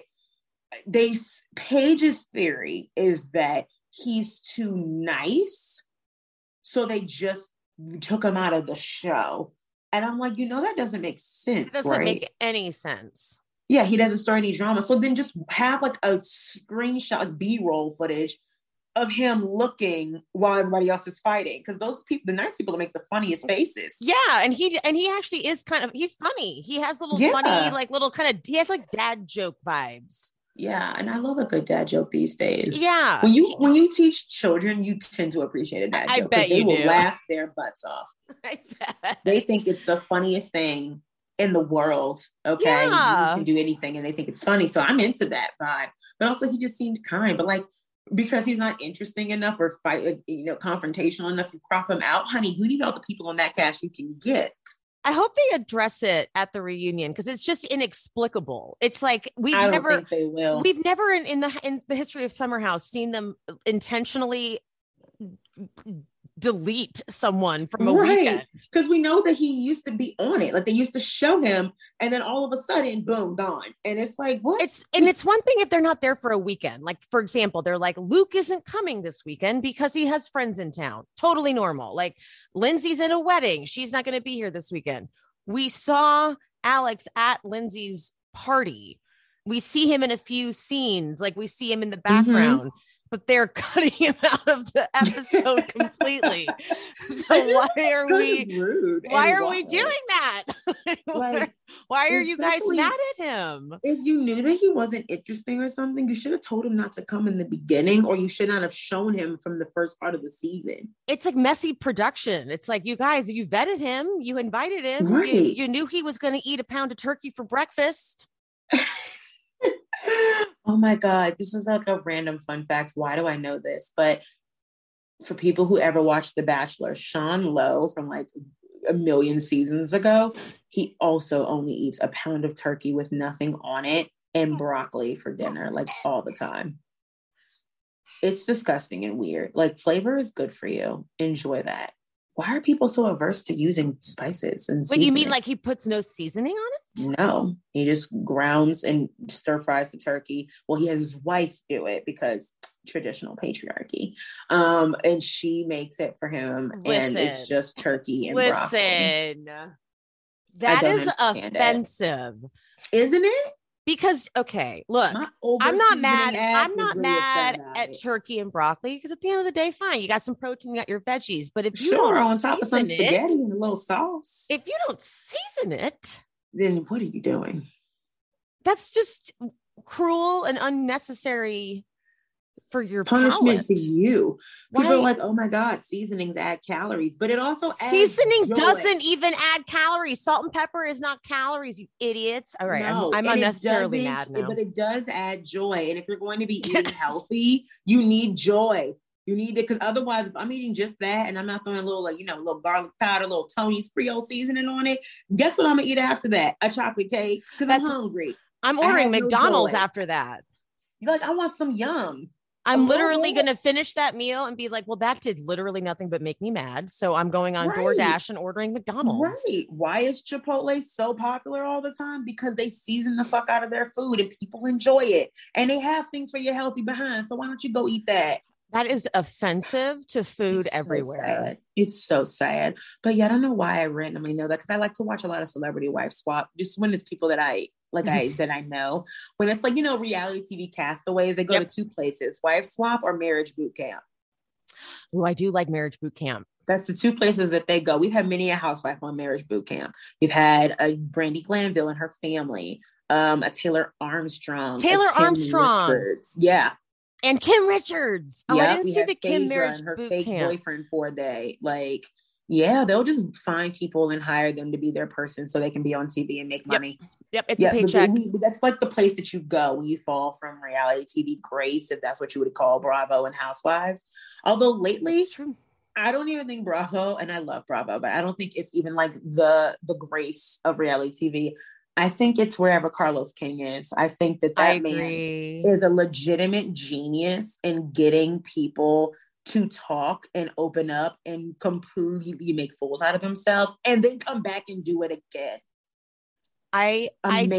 B: Paige's theory is that he's too nice, so they just took him out of the show. And I'm like, that doesn't make sense. It
C: doesn't make any sense.
B: Yeah, he doesn't start any drama. So then just have like a screenshot, like B-roll footage of him looking while everybody else is fighting. Because those people, the nice people, that make the funniest faces.
C: Yeah, and he actually is he's funny. He has little funny, like little he has like dad joke vibes.
B: Yeah, and I love a good dad joke these days.
C: Yeah.
B: When you teach children, you tend to appreciate a dad joke. I bet they will laugh their butts off.
C: I bet.
B: They think it's the funniest thing in the world. Okay. Yeah. You can do anything and they think it's funny. So I'm into that vibe. But also he just seemed kind. But like, because he's not interesting enough or confrontational enough, you crop him out. Honey, you need all the people on that cast you can get.
C: I hope they address it at the reunion, because it's just inexplicable. It's like we've never in the history of Summer House seen them intentionally delete someone from a weekend.
B: Because we know that he used to be on it. Like they used to show him, and then all of a sudden, boom, gone. And it's like, what?
C: It's one thing if they're not there for a weekend. Like, for example, they're like, Luke isn't coming this weekend because he has friends in town. Totally normal. Like Lindsay's in a wedding. She's not going to be here this weekend. We saw Alex at Lindsay's party. We see him in a few scenes. Like we see him in the background. But they're cutting him out of the episode completely. So why are we doing that? Why are you guys mad at him?
B: If you knew that he wasn't interesting or something, you should have told him not to come in the beginning, or you should not have shown him from the first part of the season.
C: It's like messy production. It's like, you guys, you vetted him, you invited him, right. You knew he was going to eat a pound of turkey for breakfast.
B: Oh my God, this is like a random fun fact. Why do I know this? But for people who ever watched The Bachelor, Sean Lowe from like a million seasons ago, he also only eats a pound of turkey with nothing on it and broccoli for dinner, like all the time. It's disgusting and weird. Like flavor is good for you. Enjoy that. Why are people so averse to using spices and seasoning?
C: What do you mean, like he puts no seasoning on it?
B: No, he just grounds and stir fries the turkey. Well, he has his wife do it because traditional patriarchy. And she makes it for him. And it's just turkey and broccoli.
C: That is offensive.
B: Isn't it?
C: Because, okay, look, I'm not mad at turkey and broccoli, because at the end of the day, fine, you got some protein, you got your veggies. But if you don't
B: on top of some spaghetti and a little sauce,
C: if you don't season it,
B: then what are you doing?
C: That's just cruel and unnecessary for your
B: punishment
C: palate.
B: to you. People
C: Right.
B: are like, oh my God, seasonings add calories, but it also adds
C: Seasoning
B: joy.
C: doesn't even add calories. Salt and pepper is not calories, you idiots. All right,
B: No,
C: I'm
B: and
C: unnecessarily mad now.
B: but it does add joy. And if you're going to be eating healthy, you need joy. You need it, because otherwise, if I'm eating just that and I'm not throwing a little, like, a little garlic powder, a little Tony's Creole seasoning on it, guess what I'm gonna eat after that? A chocolate cake, because I'm hungry.
C: I'm ordering McDonald's
B: no
C: after that.
B: You're like, I want some yum.
C: I'm literally going to finish that meal and be like, well, that did literally nothing but make me mad. So I'm going on DoorDash and ordering McDonald's.
B: Right. Why is Chipotle so popular all the time? Because they season the fuck out of their food and people enjoy it. And they have things for your healthy behind. So why don't you go eat that?
C: That is offensive to food everywhere.
B: It's so sad. But yeah, I don't know why I randomly know that, because I like to watch a lot of Celebrity Wife Swap, just when it's people that I know. When it's like, reality TV castaways, they go to two places: Wife Swap or Marriage Boot Camp.
C: Oh, I do like Marriage Boot Camp.
B: That's the two places that they go. We've had many a housewife on Marriage Boot Camp. We've had a Brandy Glanville and her family, a Taylor Armstrong. Richards. Yeah.
C: And Kim Richards. Oh, I didn't see the Kim Marriage
B: her
C: Boot
B: fake
C: Camp
B: boyfriend for a day. Like, yeah, they'll just find people and hire them to be their person so they can be on TV and make money.
C: Yep, it's a paycheck.
B: That's like the place that you go when you fall from reality TV grace, if that's what you would call Bravo and Housewives. Although lately, I don't even think Bravo, and I love Bravo, but I don't think it's even like the grace of reality TV. I think it's wherever Carlos King is. I think that man is a legitimate genius in getting people to talk and open up and completely make fools out of themselves and then come back and do it again.
C: I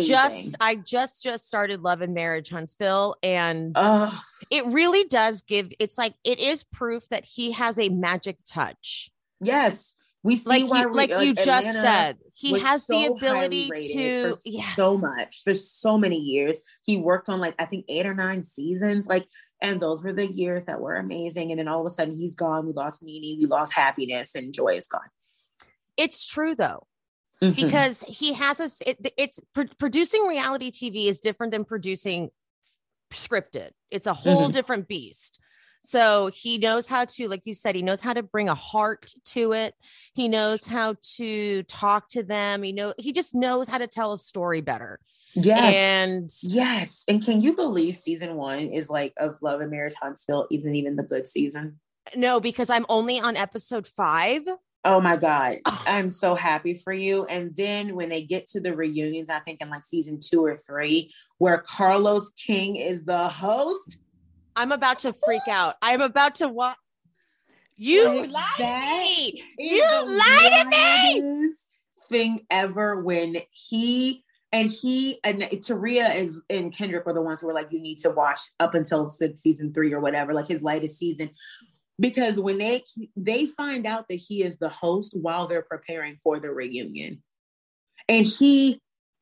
C: just started Love and Marriage Huntsville, and it really does it's like, it is proof that he has a magic touch.
B: Yes. We see
C: you just said, he has the ability to
B: so much for so many years. He worked on I think 8 or 9 seasons, and those were the years that were amazing. And then all of a sudden he's gone. We lost Nene, we lost happiness, and joy is gone.
C: It's true though, because he has producing reality TV is different than producing scripted. It's a whole different beast. So he knows how to, like you said, he knows how to bring a heart to it. He knows how to talk to them. He just knows how to tell a story better. Yes. And can you believe season 1 is of Love and Marriage Huntsville isn't even the good season? No, because I'm only on episode 5.
B: Oh my God. I'm so happy for you. And then when they get to the reunions, I think in season 2 or 3, where Carlos King is the host,
C: I'm about to freak out. I'm about to what? You lied to me. You lied to me.
B: Thing ever, when he and Taria and Kendrick were the ones who were like, you need to watch up until season 3 or whatever, his latest season, because when they find out that he is the host while they're preparing for the reunion, and he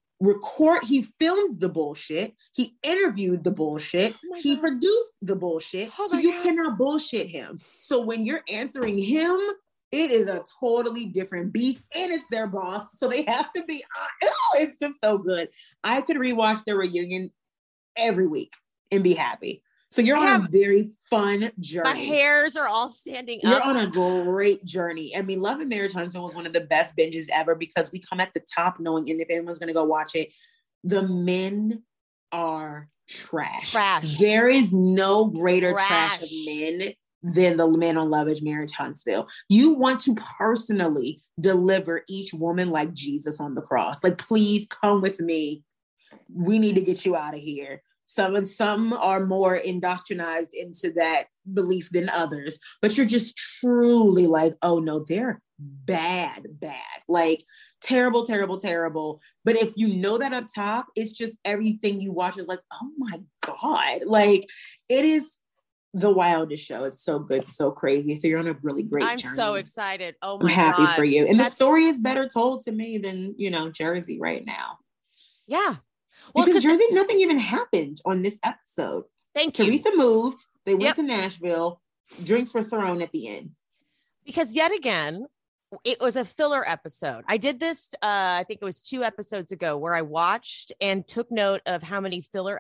B: filmed the bullshit, he interviewed the bullshit, he produced the bullshit, so you cannot bullshit him. So when you're answering him, it is a totally different beast, and it's their boss, so they have to be it's just so good. I could rewatch the reunion every week and be happy. So you're on a very fun journey.
C: My hairs are all standing
B: up. You're
C: on
B: a great journey. I mean, Love and Marriage Huntsville was one of the best binges ever, because we come at the top knowing if anyone's going to go watch it, the men are trash. There is no greater trash of men than the men on Love and Marriage Huntsville. You want to personally deliver each woman like Jesus on the cross. Please come with me. We need to get you out of here. Some are more indoctrinized into that belief than others, but you're just truly oh no, they're bad, terrible, terrible, terrible. But if you know that up top, it's just everything you watch is oh my God, it is the wildest show. It's so good, so crazy. So you're on a really great journey. I'm
C: so excited. Oh my
B: God. I'm happy
C: God.
B: for you. And the story is better told to me than, Jersey right now.
C: Yeah.
B: Well, because Jersey, nothing even happened on this episode.
C: Thank you.
B: Teresa moved. They went to Nashville. Drinks were thrown at the end.
C: Because yet again, It was a filler episode. I did this, I think it was 2 episodes ago, where I watched and took note of how many filler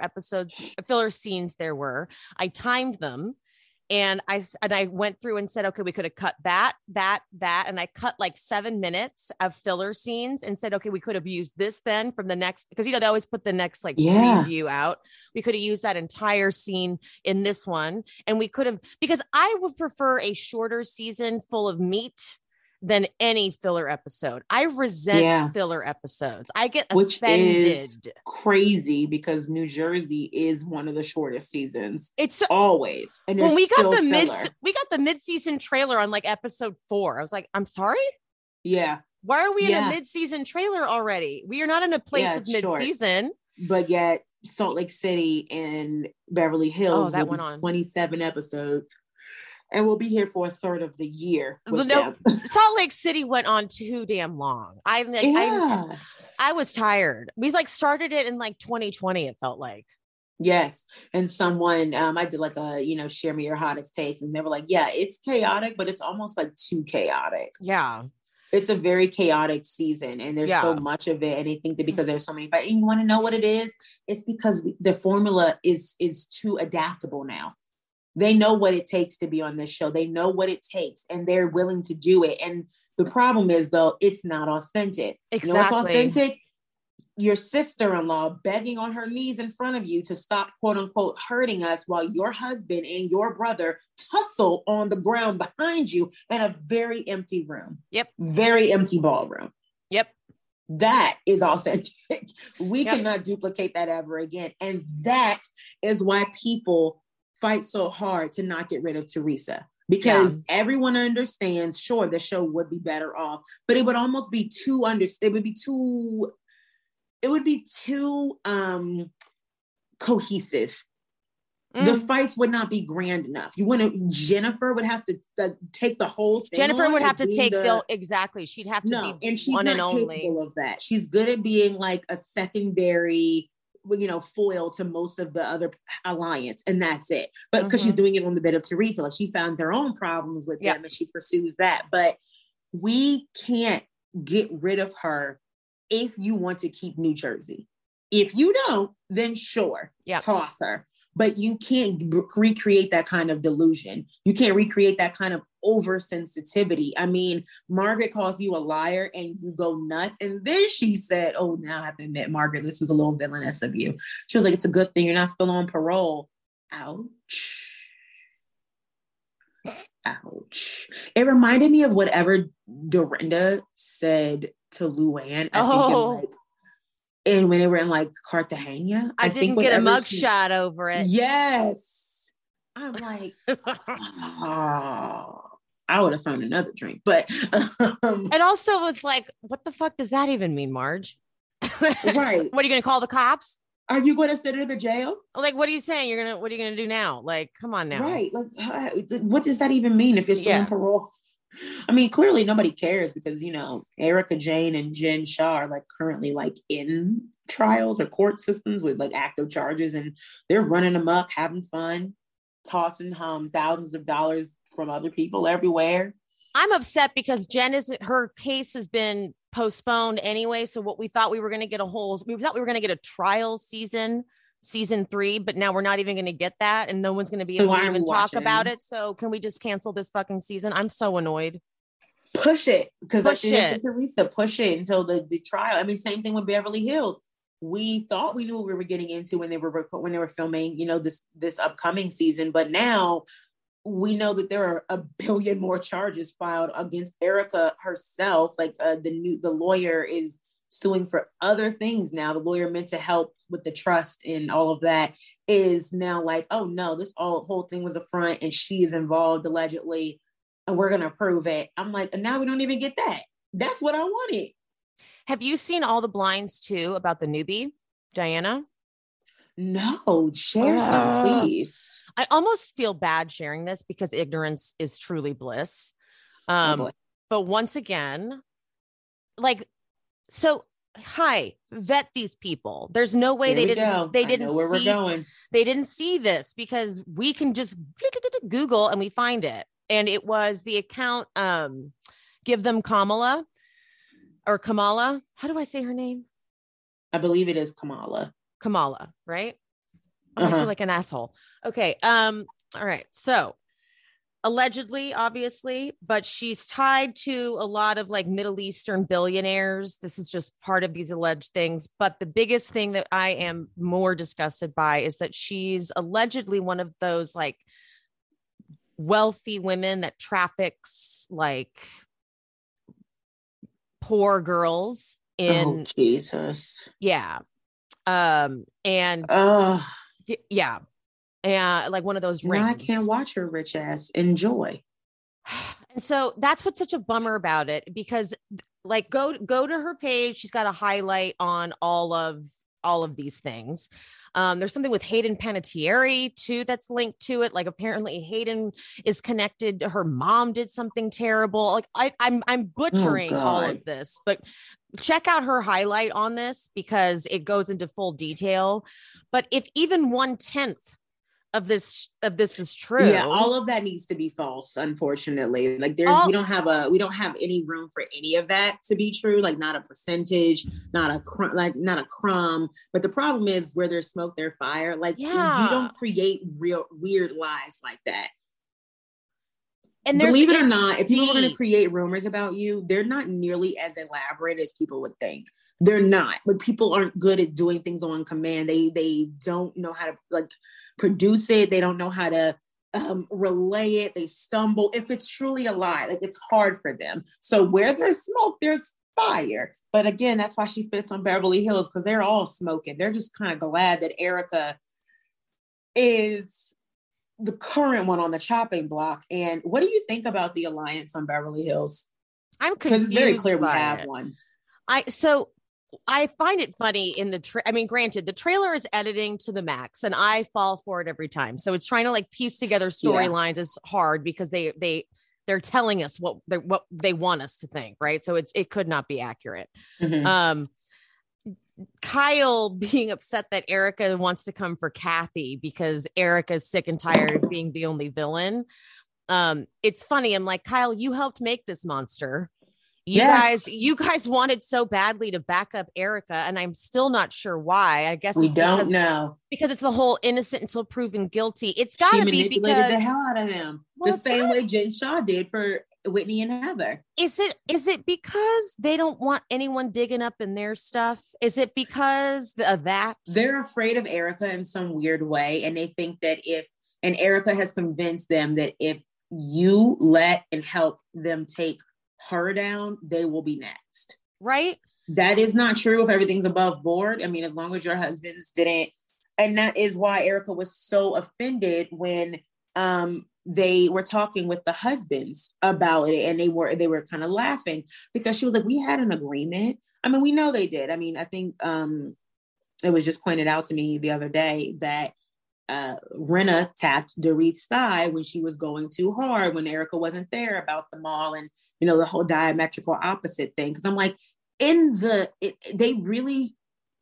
C: scenes there were. I timed them, and I went through and said, okay, we could have cut that. And I cut like 7 minutes of filler scenes and said, okay, we could have used this then from the next, because, they always put the next like preview out. We could have used that entire scene in this one. And we could have, because I would prefer a shorter season full of meat than any filler episode. I resent filler episodes. I get
B: Which
C: offended.
B: Is crazy, because New Jersey is one of the shortest seasons.
C: It's
B: always. And
C: when we got the mid-season trailer on like episode 4. I was like, I'm sorry?
B: Yeah.
C: Why are we in a mid-season trailer already? We are not in a place of mid-season.
B: But yet Salt Lake City and Beverly Hills
C: that went on
B: 27 episodes. And we'll be here for a third of the year.
C: Salt Lake City went on too damn long. I was tired. We like started it in like 2020. It felt like.
B: Yes. And someone, I did like a, share me your hottest takes. And they were like, yeah, it's chaotic, but it's almost like too chaotic.
C: Yeah.
B: It's a very chaotic season, and there's so much of it. And I think that because there's so many, but you want to know what it is? It's because the formula is too adaptable now. They know what it takes to be on this show. They know what it takes, and they're willing to do it. And the problem is, though, it's not authentic.
C: Exactly.
B: You know what's authentic? Your sister-in-law begging on her knees in front of you to stop, quote unquote, hurting us, while your husband and your brother tussle on the ground behind you in a very empty room.
C: Yep.
B: Very empty ballroom.
C: Yep.
B: That is authentic. We cannot duplicate that ever again. And that is why people fight so hard to not get rid of Teresa, because everyone understands, sure, the show would be better off, but it would almost be it would be too cohesive. The fights would not be grand enough. Jennifer would have to take the whole thing.
C: Jennifer would have to take exactly. She'd have to be
B: and she's
C: one
B: not
C: and only
B: capable of that. She's good at being like a secondary, foil to most of the other alliance, and that's it. But because she's doing it on the bit of Teresa, like she finds her own problems with them and she pursues that. But we can't get rid of her if you want to keep New Jersey. If you don't, then sure, toss her. But you can't recreate that kind of delusion. You can't recreate that kind of oversensitivity. I mean, Margaret calls you a liar and you go nuts. And then she said, oh, now I have to admit, Margaret, this was a little villainous of you. She was like, it's a good thing you're not still on parole. Ouch. Ouch. It reminded me of whatever Dorinda said to Luann. And when they were in like Cartagena,
C: I didn't get a mugshot over it.
B: Yes. I'm like, oh, I would have found another drink. But
C: and also was like, what the fuck does that even mean, Marge? Right. What are you going to call the cops?
B: Are you going to send her to jail?
C: Like, what are you saying? What are you going to do now? Like, come on now.
B: Right. Like, what does that even mean if you're still on parole? I mean, clearly nobody cares because, Erica Jane and Jen Shah are like currently like in trials or court systems with like active charges, and they're running amok, having fun, tossing thousands of dollars from other people everywhere.
C: I'm upset because her case has been postponed anyway. So what we thought we were going to get a trial season 3, but now we're not even going to get that, and no one's going to be able to even talk about it. So can we just cancel this fucking season? I'm so annoyed.
B: Push it, because Teresa, push it until the trial. I mean, same thing with Beverly Hills. We thought we knew what we were getting into when they were filming, this upcoming season, but now we know that there are a billion more charges filed against Erica herself. Like the lawyer is suing for other things now. The lawyer meant to help with the trust and all of that is now like, oh no, this whole thing was a front and she is involved allegedly and we're going to prove it. I'm like, and now we don't even get that. That's what I wanted.
C: Have you seen all the blinds too about the newbie, Diana?
B: No, share some, please.
C: I almost feel bad sharing this because ignorance is truly bliss. But once again, vet these people. There's no way they didn't see this, because we can just Google and we find it. And it was the account give them Kamala or Kamala. How do I say her name?
B: I believe it is Kamala.
C: Kamala, right? Oh, I feel like an asshole. Okay. All right. So allegedly, obviously, but she's tied to a lot of like Middle Eastern billionaires. This is just part of these alleged things. But the biggest thing that I am more disgusted by is that she's allegedly one of those like wealthy women that traffics like poor girls in
B: Jesus.
C: Yeah. And yeah. And like one of those rings.
B: Now I can't watch her rich ass enjoy.
C: And so that's what's such a bummer about it, because like go to her page. She's got a highlight on all of these things. There's something with Hayden Panettiere too that's linked to it. Like apparently Hayden is connected. Her mom did something terrible. Like I'm butchering all of this, but check out her highlight on this because it goes into full detail. But if even 1/10 of this is true,
B: yeah, all of that needs to be false, unfortunately. Like we don't have any room for any of that to be true. Like not a percentage, not a crumb. But the problem is where there's smoke, there's fire. Like you don't create real weird lies like that. And believe it or not, if people are going to create rumors about you, they're not nearly as elaborate as people would think. They're not. But people aren't good at doing things on command. They don't know how to like produce it. They don't know how to relay it. They stumble. If it's truly a lie, like it's hard for them. So where there's smoke, there's fire. But again, that's why she fits on Beverly Hills, because they're all smoking. They're just kind of glad that Erica is the current one on the chopping block. And what do you think about the alliance on Beverly Hills?
C: I'm confused.
B: Because it's very clear we have one.
C: I find it funny in granted, the trailer is editing to the max and I fall for it every time. So it's trying to like piece together storylines is hard because they're telling us what they want us to think. Right. So it could not be accurate. Mm-hmm. Kyle being upset that Erica wants to come for Kathy because Erica's sick and tired of being the only villain. It's funny. I'm like, Kyle, you helped make this monster. You guys wanted so badly to back up Erica, and I'm still not sure why. I guess
B: we don't know,
C: because it's the whole innocent until proven guilty. It's got to be because
B: the hell out of him the same way Jen Shah did for Whitney and Heather.
C: Is it because they don't want anyone digging up in their stuff? Is it because of that?
B: They're afraid of Erica in some weird way, and they think that and Erica has convinced them that if you let and help them take her down, they will be next.
C: Right?
B: That is not true if everything's above board. I mean, as long as your husbands didn't, and that is why Erica was so offended when they were talking with the husbands about it, and they were kind of laughing because she was like, we had an agreement. I mean, we know they did. I mean, I think it was just pointed out to me the other day that Rinna tapped Dorit's thigh when she was going too hard, when Erica wasn't there, about the mall and, the whole diametrical opposite thing. Because I'm like, they really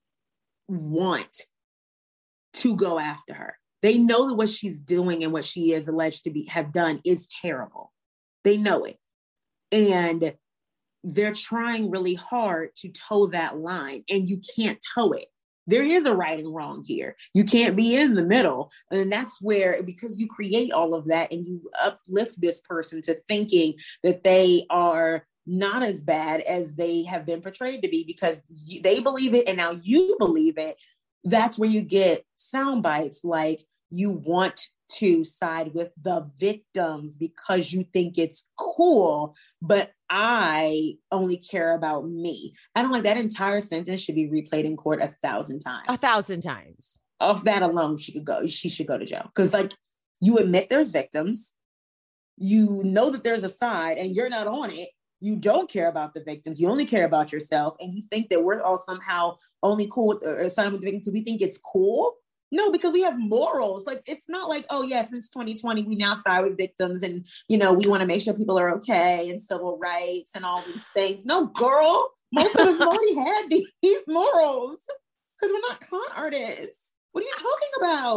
B: want to go after her. They know that what she's doing and what she is alleged to have done is terrible. They know it. And they're trying really hard to toe that line, and you can't toe it. There is a right and wrong here. You can't be in the middle. And that's where, because you create all of that and you uplift this person to thinking that they are not as bad as they have been portrayed to be because they believe it and now you believe it. That's where you get sound bites like, you want to side with the victims because you think it's cool, but I only care about me. I don't like that. Entire sentence should be replayed in court 1,000 times.
C: 1,000 times.
B: Off that alone, she should go to jail. Because like, you admit there's victims, you know that there's a side, and you're not on it. You don't care about the victims. You only care about yourself, and you think that we're all somehow only cool or siding with the victims because we think it's cool. No, because we have morals. Like, it's not like, oh yeah, since 2020, we now side with victims and, we want to make sure people are okay and civil rights and all these things. No, girl, most of us already had these morals because we're not con artists. What are you talking about?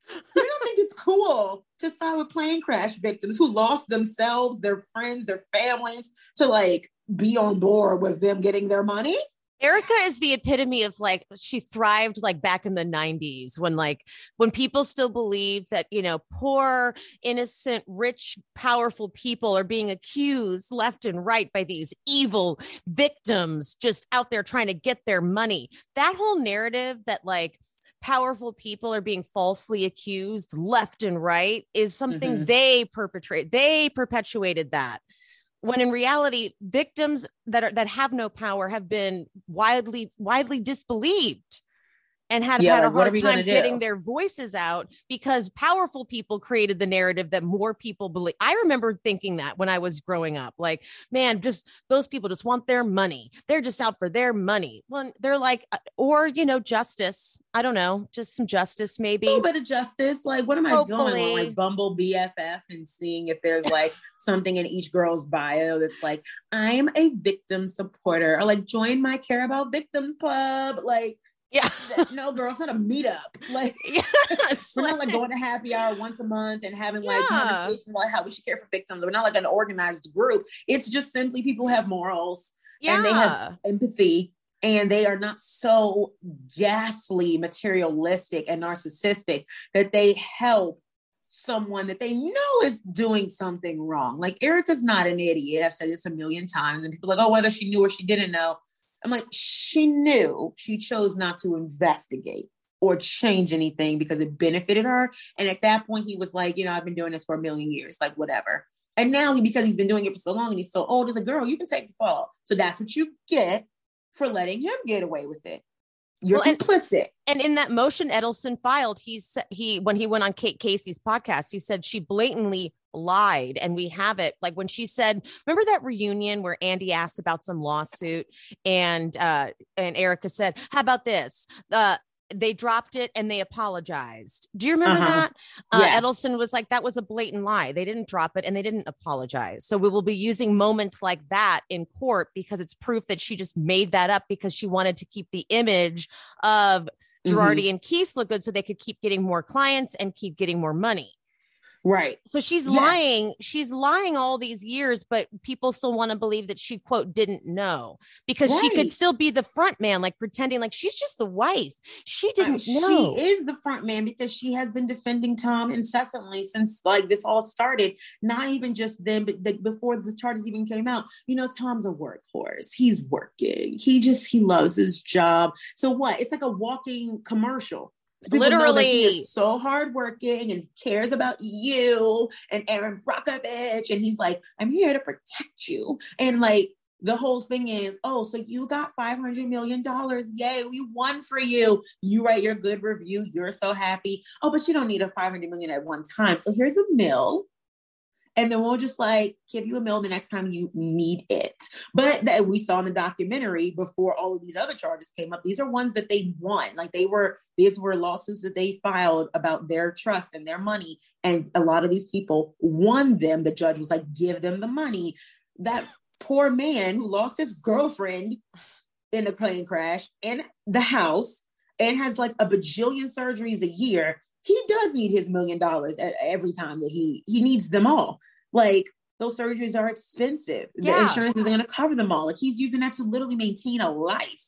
B: We don't think it's cool to side with plane crash victims who lost themselves, their friends, their families to like be on board with them getting their money.
C: Erica is the epitome of like, she thrived like back in the 90s when people still believed that, poor, innocent, rich, powerful people are being accused left and right by these evil victims just out there trying to get their money. That whole narrative that like powerful people are being falsely accused left and right is something they perpetrate. They perpetuated that. When in reality, victims that have no power have been widely disbelieved and had a hard time getting their voices out because powerful people created the narrative that more people believe. I remember thinking that when I was growing up, like, man, just those people just want their money. They're just out for their money. Well, they're like, or, justice. I don't know, just some justice, maybe.
B: A little bit of justice. Like, what am I doing on like Bumble BFF and seeing if there's like something in each girl's bio that's like, I'm a victim supporter, or like join my Care About Victims Club. Like, yeah, no, girl, it's not a meetup. Like, we're not like going to happy hour once a month and having like conversations about how we should care for victims. We're not like an organized group. It's just simply people have morals and they have empathy and they are not so ghastly, materialistic and narcissistic that they help someone that they know is doing something wrong. Like, Erica's not an idiot. I've said this a million times and people are like, oh, whether she knew or she didn't know. I'm like, she knew. She chose not to investigate or change anything because it benefited her. And at that point, he was like, I've been doing this for a million years, like whatever. And now because he's been doing it for so long and he's so old as a girl, you can take the fall. So that's what you get for letting him get away with it. You're complicit.
C: And in that motion Edelson filed, when he went on Kate Casey's podcast, he said she blatantly lied. And we have it. Like when she said, remember that reunion where Andy asked about some lawsuit and Erica said, how about this? They dropped it and they apologized. Do you remember that? Yes. Edelson was like, that was a blatant lie. They didn't drop it and they didn't apologize. So we will be using moments like that in court because it's proof that she just made that up because she wanted to keep the image of Girardi and Keese look good so they could keep getting more clients and keep getting more money.
B: Right.
C: So she's lying. She's lying all these years, but people still want to believe that she, quote, didn't know because she could still be the front man, like pretending like she's just the wife. She didn't know.
B: She is the front man because she has been defending Tom incessantly since like this all started. Not even just then, but before the charges even came out. Tom's a workhorse. He's working. He loves his job. So what? It's like a walking commercial. People literally, he is so hardworking and he cares about you and Aaron Brockovich, and he's like, I'm here to protect you. And like the whole thing is, oh, so you got $500 million. Yay, we won for you. You write your good review. You're so happy. Oh, but you don't need a $500 million at one time. So here's a mill. And then we'll just like give you a mill the next time you need it. But that we saw in the documentary before all of these other charges came up, these are ones that they won. Like these were lawsuits that they filed about their trust and their money. And a lot of these people won them. The judge was like, give them the money. That poor man who lost his girlfriend in the plane crash and the house and has like a bajillion surgeries a year. He does need his $1 million every time that he needs them all. Like those surgeries are expensive. The insurance isn't going to cover them all. Like he's using that to literally maintain a life.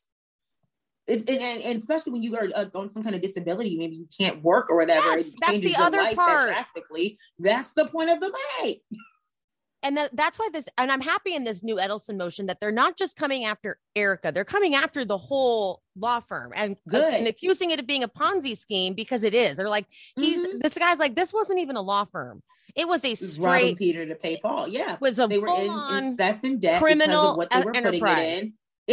B: And especially when you are on some kind of disability, maybe you can't work or whatever.
C: Yes, that's the other part.
B: Drastically, that's the point of the money.
C: And that's why and I'm happy in this new Edelson motion that they're not just coming after Erica, they're coming after the whole law firm and accusing it of being a Ponzi scheme because it is. They're like, this guy's like, this wasn't even a law firm. It was a straight
B: robbing Peter to pay Paul. Yeah.
C: It was a
B: they were in incessant debt
C: criminal
B: because of what they were
C: enterprise.
B: Putting it in.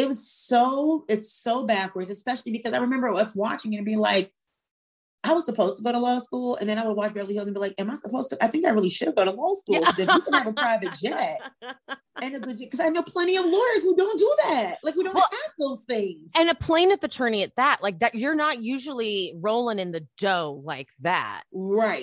B: It's so backwards, especially because I remember us watching it and being like, I was supposed to go to law school, and then I would watch Beverly Hills and be like, am I supposed to? I think I really should go to law school. If you can have a private jet. Because I know plenty of lawyers who don't do that. Like, we don't have those things.
C: And a plaintiff attorney at that, like that, you're not usually rolling in the dough like that.
B: Right.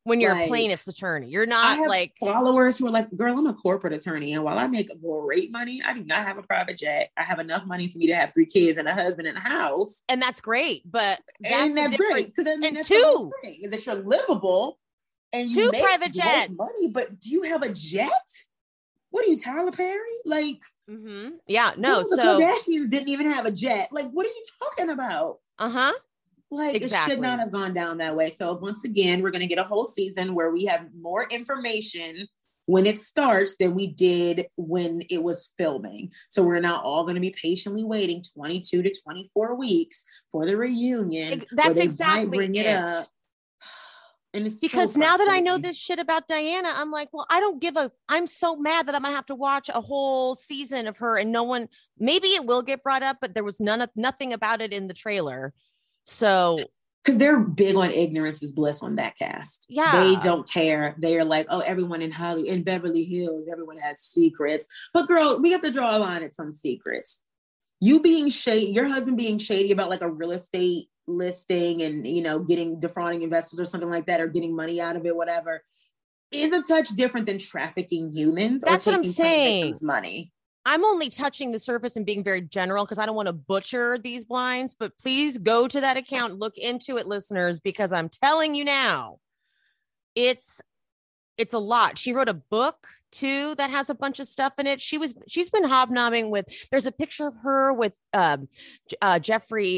C: when you're
B: like,
C: a plaintiff's attorney. You're
B: I
C: not
B: have
C: like
B: followers who are like, girl, I'm a corporate attorney. And while I make great money, I do not have a private jet. I have enough money for me to have 3 kids and a husband and a house.
C: and that's great. But
B: That's great. Because
C: and
B: that's
C: 2
B: the whole thing, is that you're livable and you
C: 2
B: make
C: private
B: great
C: jets.
B: money, but do you have a jet? What are you, Tyler Perry? Like,
C: yeah, no.
B: the
C: So
B: Kardashians didn't even have a jet. Like, what are you talking about? Like,
C: exactly.
B: It should not have gone down that way. So once again, we're going to get a whole season where we have more information when it starts than we did when it was filming. So we're not all going to be patiently waiting 22 to 24 weeks for the reunion.
C: That's exactly
B: bring it up. And it's
C: because now that I know this shit about Diana, I'm like, well, I'm so mad that I'm gonna have to watch a whole season of her and no one, maybe it will get brought up, but there was nothing about it in the trailer. So,
B: because they're big on ignorance is bliss on that cast.
C: Yeah.
B: They don't care. They are like, oh, everyone in Hollywood, in Beverly Hills, everyone has secrets. But girl, we have to draw a line at some secrets. You being shady, your husband being shady about like a real estate listing and, you know, defrauding investors or something like that, or getting money out of it, whatever, is a touch different than trafficking humans.
C: That's what I'm saying.
B: Money.
C: I'm only touching the surface and being very general because I don't want to butcher these blinds, but please go to that account, look into it, listeners, because I'm telling you now, it's a lot. She wrote a book too that has a bunch of stuff in it. She's been hobnobbing with, there's a picture of her with Jeffrey,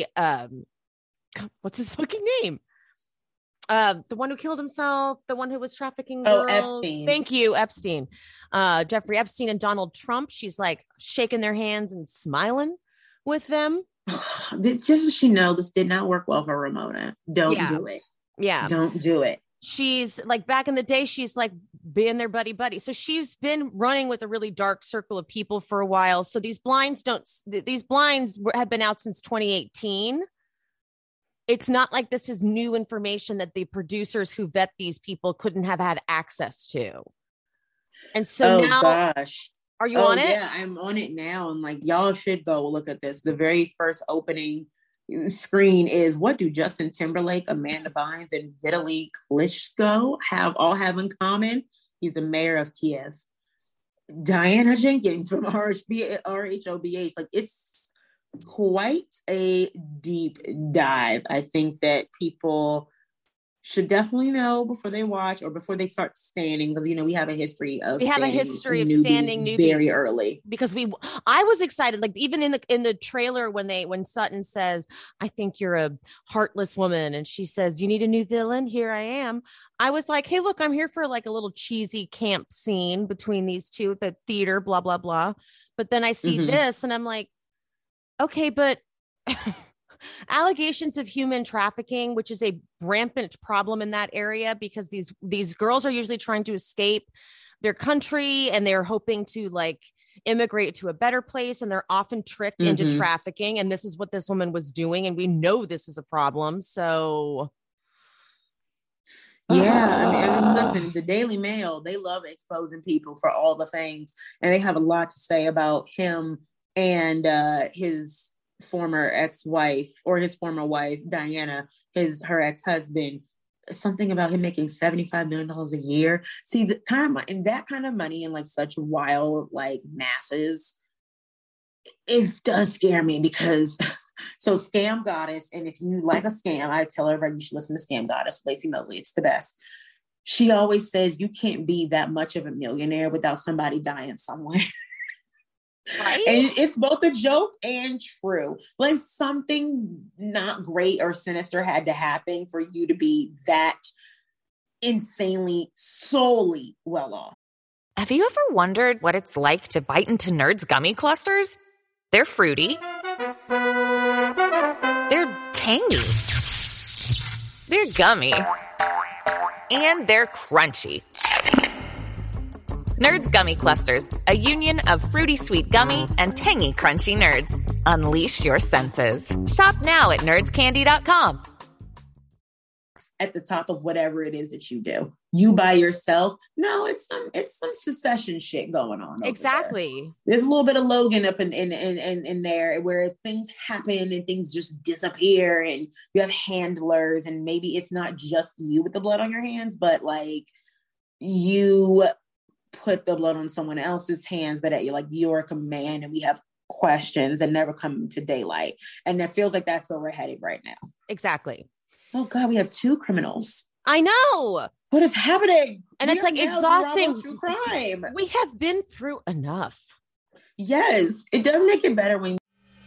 C: what's his fucking name? The one who killed himself, the one who was trafficking girls.
B: Epstein.
C: Thank you, Epstein. Jeffrey Epstein and Donald Trump. She's like shaking their hands and smiling with them.
B: Just so she know, this did not work well for Ramona. Don't do it.
C: Yeah.
B: Don't do it.
C: She's like, back in the day, she's like being their buddy. So she's been running with a really dark circle of people for a while. So these blinds have been out since 2018. It's not like this is new information that the producers who vet these people couldn't have had access to. And so now,
B: gosh,
C: are you on it?
B: Yeah, I'm on it now. And like, y'all should go look at this. The very first opening screen is, what do Justin Timberlake, Amanda Bynes, and Vitaly Klitschko have in common? He's the mayor of Kiev. Diana Jenkins from RHOBH. Like, it's quite a deep dive. I think that people should definitely know before they watch or before they start standing, because, you know, we have a history of standing newbies very early.
C: Because I was excited, like even in the trailer when Sutton says, "I think you're a heartless woman," and she says, "You need a new villain. Here I am." I was like, hey, look, I'm here for like a little cheesy camp scene between these two at the theater, blah blah blah. But then I see this, and I'm like, okay, but allegations of human trafficking, which is a rampant problem in that area, because these girls are usually trying to escape their country and they're hoping to like immigrate to a better place, and they're often tricked into trafficking. And this is what this woman was doing, and we know this is a problem. So
B: yeah, I mean, listen, the Daily Mail, they love exposing people for all the things, and they have a lot to say about him and his former ex-wife, or his former wife, Diana, her ex-husband. Something about him making $75 million a year. See, that kind of money in like such wild like masses does scare me, because so Scam Goddess, and if you like a scam, I tell everybody you should listen to Scam Goddess, Lacey Mosley. It's the best. She always says you can't be that much of a millionaire without somebody dying somewhere. Right? And it's both a joke and true. Like, something not great or sinister had to happen for you to be that insanely, solely well off.
D: Have you ever wondered what it's like to bite into Nerds gummy clusters? They're fruity. They're tangy. They're gummy. And they're crunchy. Nerds Gummy Clusters, a union of fruity sweet gummy and tangy crunchy nerds. Unleash your senses. Shop now at nerdscandy.com.
B: at the top of whatever it is that you do. You by yourself. No, it's some secession shit going on.
C: Exactly.
B: There's a little bit of Logan up in there where things happen and things just disappear and you have handlers and maybe it's not just you with the blood on your hands, but like you put the blood on someone else's hands, but at your command, and we have questions that never come to daylight. And it feels like that's where we're headed right now.
C: Exactly.
B: Oh God, we have 2 criminals.
C: I know.
B: What is happening?
C: And it's like exhausting.
B: True crime.
C: We have been through enough.
B: Yes, it does make it better when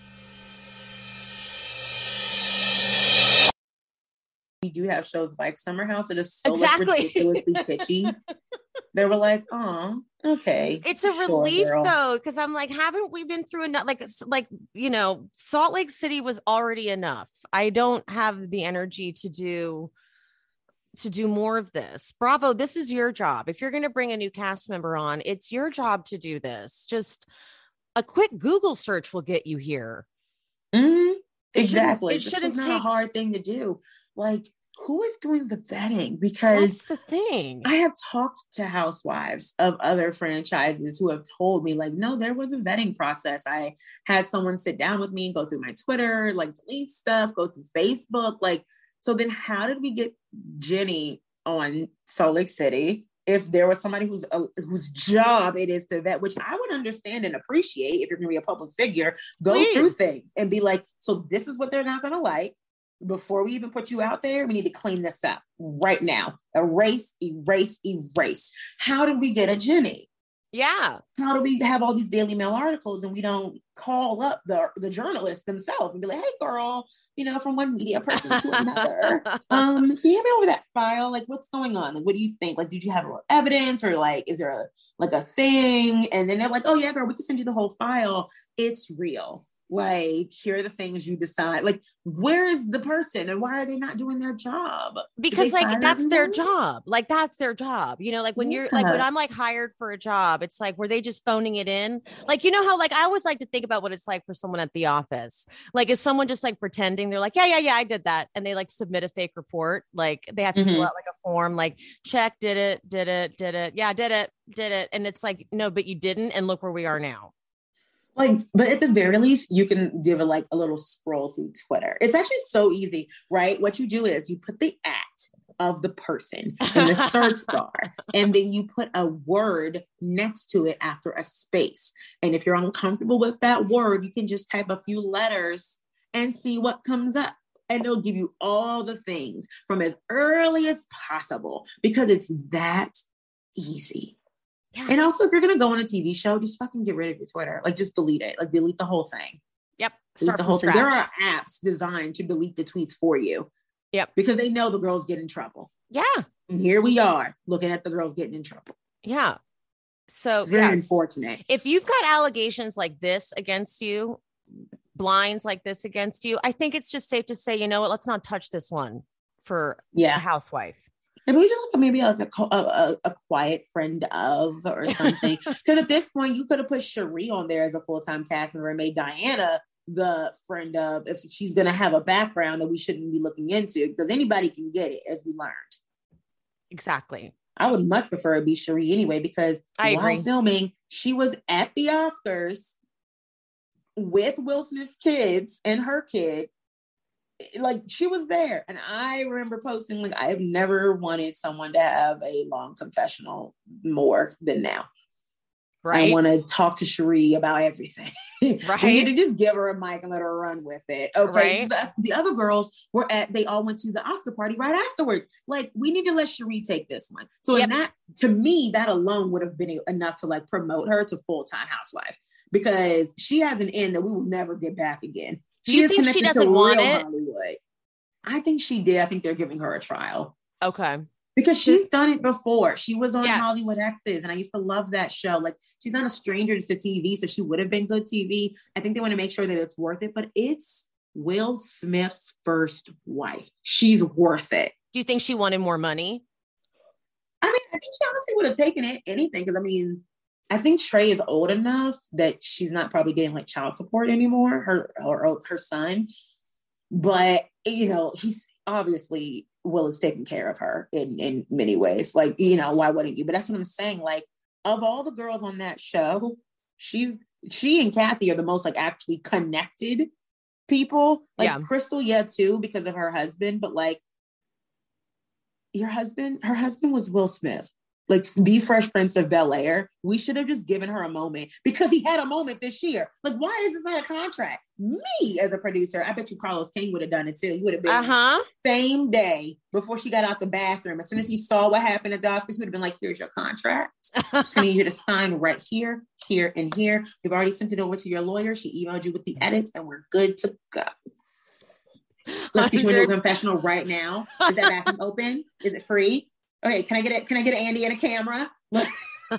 B: we do have shows like Summer House that is so ridiculously pitchy. They were like, oh, okay.
C: It's a relief though, because I'm like, haven't we been through enough? Like, you know, Salt Lake City was already enough. I don't have the energy to do more of this. Bravo, this is your job. If you're going to bring a new cast member on, it's your job to do this. Just a quick Google search will get you here.
B: Mm-hmm.
C: Exactly.
B: It shouldn't take a hard thing to do. Like, who is doing the vetting? Because
C: that's the thing.
B: I have talked to housewives of other franchises who have told me, like, no, there was a vetting process. I had someone sit down with me and go through my Twitter, like delete stuff, go through Facebook. Like, so then how did we get Jenny on Salt Lake City if there was somebody whose job it is to vet, which I would understand and appreciate if you're going to be a public figure, go through things and be like, so this is what they're not going to like. Before we even put you out there, we need to clean this up right now. Erase. How did we get a Jenny?
C: Yeah.
B: How do we have all these Daily Mail articles and we don't call up the journalists themselves and be like, hey girl, you know, from one media person to another. Can you hand me over that file? Like, what's going on? Like, what do you think? Like, did you have evidence or like, is there a thing? And then they're like, oh yeah, girl, we can send you the whole file. It's real. Like, here are the things you decide. Like, where is the person and why are they not doing their job?
C: Because like, that's their job. Like, that's their job. You know, like when you're like, when I'm like hired for a job, it's like, were they just phoning it in? Like, you know how, like, I always like to think about what it's like for someone at the office. Like, is someone just like pretending they're like, yeah, I did that. And they like submit a fake report. Like they have to fill out like a form, like check, did it. Yeah, did it. And it's like, no, but you didn't. And look where we are now.
B: Like, but at the very least, you can give it like a little scroll through Twitter. It's actually so easy, right? What you do is you put the at of the person in the search bar, and then you put a word next to it after a space. And if you're uncomfortable with that word, you can just type a few letters and see what comes up. And they'll give you all the things from as early as possible because it's that easy. Yeah. And also, if you're going to go on a TV show, just fucking get rid of your Twitter. Like, just delete it. Like, delete the whole thing.
C: Yep.
B: Start the whole thing. There are apps designed to delete the tweets for you.
C: Yep.
B: Because they know the girls get in trouble.
C: Yeah.
B: And here we are looking at the girls getting in trouble.
C: Yeah. So
B: it's very unfortunate.
C: If you've got allegations like this against you, blinds like this against you, I think it's just safe to say, you know what, let's not touch this one for a housewife.
B: Maybe we just maybe like a quiet friend of or something. Because at this point, you could have put Cherie on there as a full-time cast member and made Diana the friend of if she's going to have a background that we shouldn't be looking into because anybody can get it, as we learned.
C: Exactly.
B: I would much prefer it be Cherie anyway because while filming, she was at the Oscars with Will Smith's kids and her kid. Like she was there. And I remember posting, like, I have never wanted someone to have a long confessional more than now. Right. I want to talk to Cherie about everything. Right. We need to just give her a mic and let her run with it. Okay. Right. The other girls they all went to the Oscar party right afterwards. Like, we need to let Cherie take this one. So in that, to me, that alone would have been enough to like promote her to full-time housewife because she has an end that we will never get back again.
C: Do you think she doesn't want it?
B: Hollywood. I think she did. I think they're giving her a trial.
C: Okay.
B: Because she's done it before. She was on Hollywood Exes, and I used to love that show. Like, she's not a stranger to TV, so she would have been good TV. I think they want to make sure that it's worth it, but it's Will Smith's first wife. She's worth it.
C: Do you think she wanted more money?
B: I mean, I think she honestly would have taken anything, because I mean, I think Trey is old enough that she's not probably getting like child support anymore, her son. But, you know, he's obviously Will is taking care of her in many ways. Like, you know, why wouldn't you? But that's what I'm saying. Like, of all the girls on that show, she and Kathy are the most like actually connected people. Like Crystal, too, because of her husband, but like her husband was Will Smith. Like the Fresh Prince of Bel-Air. We should have just given her a moment because he had a moment this year. Like, why is this not a contract? Me as a producer, I bet you Carlos King would have done it too. He would have been same day before she got out the bathroom. As soon as he saw what happened at the Oscars, he would have been like, here's your contract. Just need you to sign right here, here, and here. You've already sent it over to your lawyer. She emailed you with the edits and we're good to go. Let's get you into a confessional right now. Is that bathroom open? Is it free? Okay, can I get it? Can I get Andy and a camera? Like,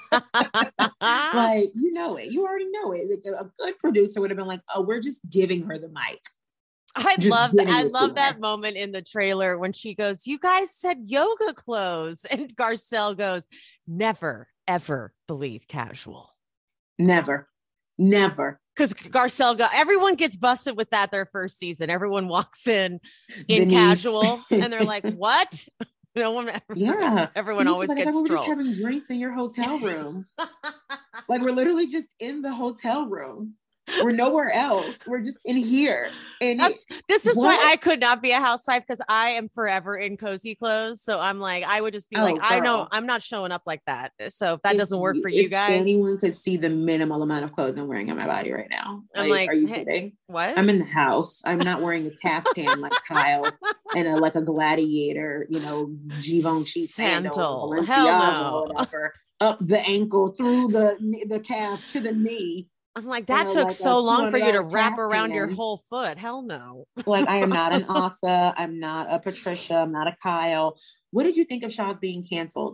B: you know it. You already know it. Like, a good producer would have been like, "Oh, we're just giving her the mic."
C: I love that moment in the trailer when she goes, "You guys said yoga clothes," and Garcelle goes, "Never, ever believe casual."
B: Never.
C: Because Garcelle everyone gets busted with that their first season. Everyone walks in
B: Denise.
C: casual, and they're like, "What?" No one, everyone
B: Denise
C: always
B: like,
C: gets
B: we're
C: trolled.
B: just having drinks in your hotel room. Like, we're literally just in the hotel room. We're nowhere else. We're just in here. And
C: this is why I could not be a housewife, because I am forever in cozy clothes. So I'm like, I would just be like, girl, I know I'm not showing up like that. So if that doesn't work for you guys,
B: anyone could see the minimal amount of clothes I'm wearing on my body right now.
C: I'm like,
B: are you kidding?
C: What?
B: I'm in the house. I'm not wearing a caftan like Kyle and a gladiator, Givenchy sandal, Balenciaga,
C: hell no.
B: Whatever, up the ankle through the calf to the knee.
C: I'm like, that took like so long for you to wrap around your whole foot. Hell no.
B: Like, I am not an Asa. I'm not a Patricia. I'm not a Kyle. What did you think of Shaw's being canceled?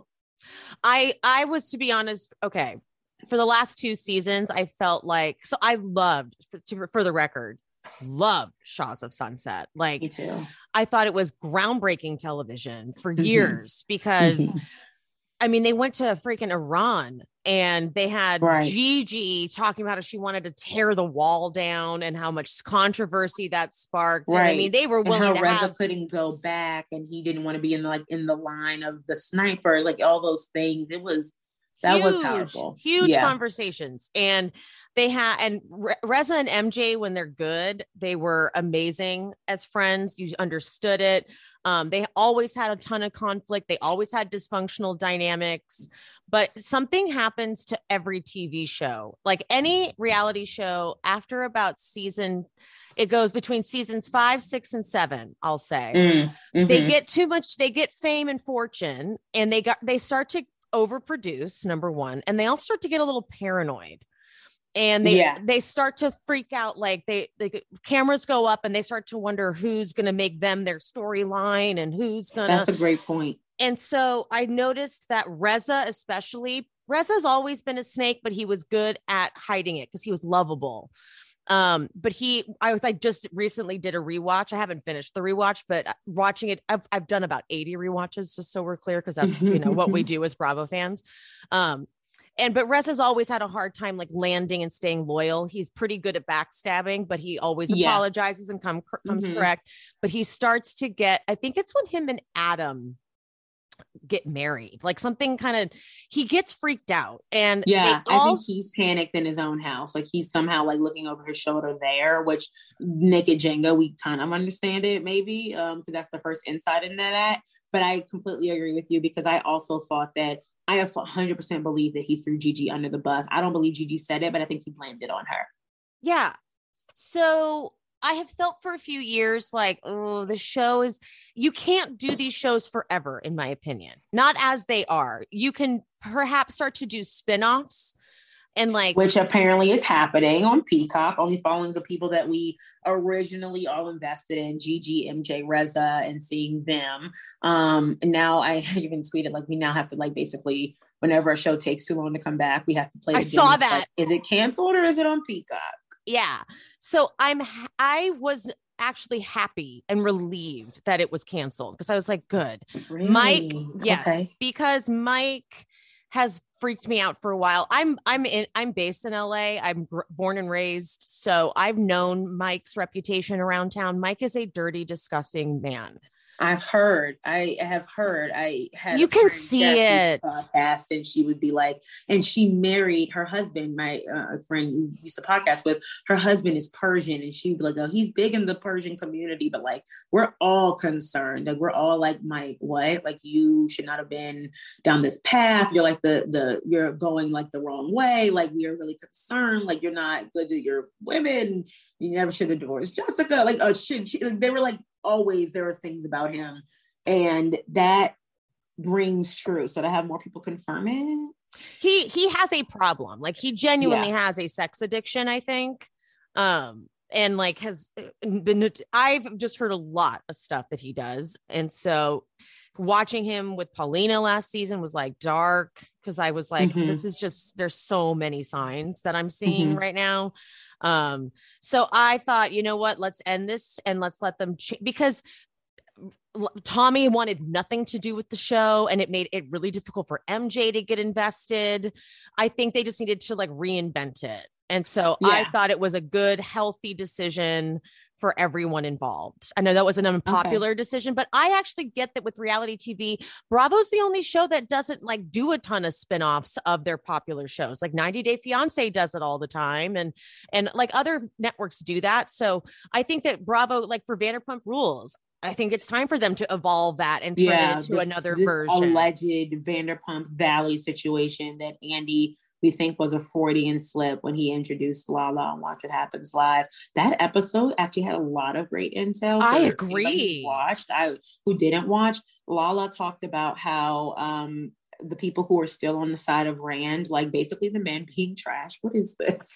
C: I was, to be honest, okay. For the last 2 seasons, I felt like, so I loved, for the record, loved Shaws of Sunset. Like,
B: me too.
C: I thought it was groundbreaking television for years because I mean, they went to freaking Iran and they had Gigi talking about how she wanted to tear the wall down and how much controversy that sparked.
B: Right.
C: And, I mean, they were willing to
B: Reza couldn't go back and he didn't want to be in the line of the sniper, like all those things. Was powerful.
C: Huge conversations. And they had, and Reza and MJ, when they're good, they were amazing as friends. You understood it. They always had a ton of conflict. They always had dysfunctional dynamics, but something happens to every TV show, like any reality show after about it goes between seasons 5, 6, and 7. I'll say they get too much. They get fame and fortune and they start to overproduce, number one. And they all start to get a little paranoid. And they start to freak out. Like the cameras go up and they start to wonder who's going to make them their storyline and who's going to.
B: That's a great point.
C: And so I noticed that Reza's always been a snake, but he was good at hiding it because he was lovable. But I just recently did a rewatch. I haven't finished the rewatch, but watching it, I've done about 80 rewatches, just so we're clear. Cause that's, what we do as Bravo fans. But Reza's always had a hard time like landing and staying loyal. He's pretty good at backstabbing, but he always apologizes and comes correct. But he starts to get, I think it's when him and Adam get married, like something he gets freaked out. And
B: I think he's panicked in his own house. Like he's somehow like looking over his shoulder there, which Naked Jenga, we kind of understand it maybe, because that's the first insight in that. But I completely agree with you because I also thought that I have 100% believe that he threw Gigi under the bus. I don't believe Gigi said it, but I think he blamed it on her. Yeah.
C: So I have felt for a few years like, oh, the show you can't do these shows forever, in my opinion. Not as they are. You can perhaps start to do spinoffs. And
B: which apparently is happening on Peacock, only following the people that we originally all invested in, Gigi, MJ, Reza, and seeing them. Now I even tweeted, like, we now have to basically, whenever a show takes too long to come back, we have to play.
C: I saw that.
B: Is it canceled or is it on Peacock?
C: Yeah. So I was actually happy and relieved that it was canceled because I was like, good.
B: Really?
C: Mike. Yes. Because Mike has freaked me out for a while. I'm based in LA. I'm born and raised. So I've known Mike's reputation around town. Mike is a dirty, disgusting man.
B: I have heard. I had
C: You
B: a
C: can
B: friend,
C: see
B: Jessie,
C: it.
B: podcast, and she would be like, and she married her husband, my friend who used to podcast with, her husband is Persian, and she'd be like, oh, he's big in the Persian community, but like, we're all concerned. Like, we're all like, Mike, what? Like, you should not have been down this path. You're like you're going like the wrong way. Like, we are really concerned. Like, you're not good to your women. You never should have divorced Jessica. Like, oh, they were like, always there are things about him, and that rings true. So to have more people confirm it,
C: he has a problem. Like, he genuinely has a sex addiction, I think. And like has been, I've just heard a lot of stuff that he does. And so watching him with Paulina last season was like dark, because I was like, this is just, there's so many signs that I'm seeing right now. So I thought, you know what, let's end this and let's let them because Tommy wanted nothing to do with the show, and it made it really difficult for MJ to get invested. I think they just needed to like reinvent it. And so I thought it was a good, healthy decision for everyone involved. I know that was an unpopular decision, but I actually get that with reality TV, Bravo's the only show that doesn't like do a ton of spinoffs of their popular shows. Like 90 Day Fiance does it all the time. And like other networks do that. So I think that Bravo, like for Vanderpump Rules, I think it's time for them to evolve that and turn it into another version.
B: Alleged Vanderpump Valley situation that Andy, we think, was a Freudian slip when he introduced Lala on Watch What Happens Live. That episode actually had a lot of great intel.
C: I agree.
B: Who didn't watch, Lala talked about how the people who are still on the side of Rand, like basically the men being trash. What is this?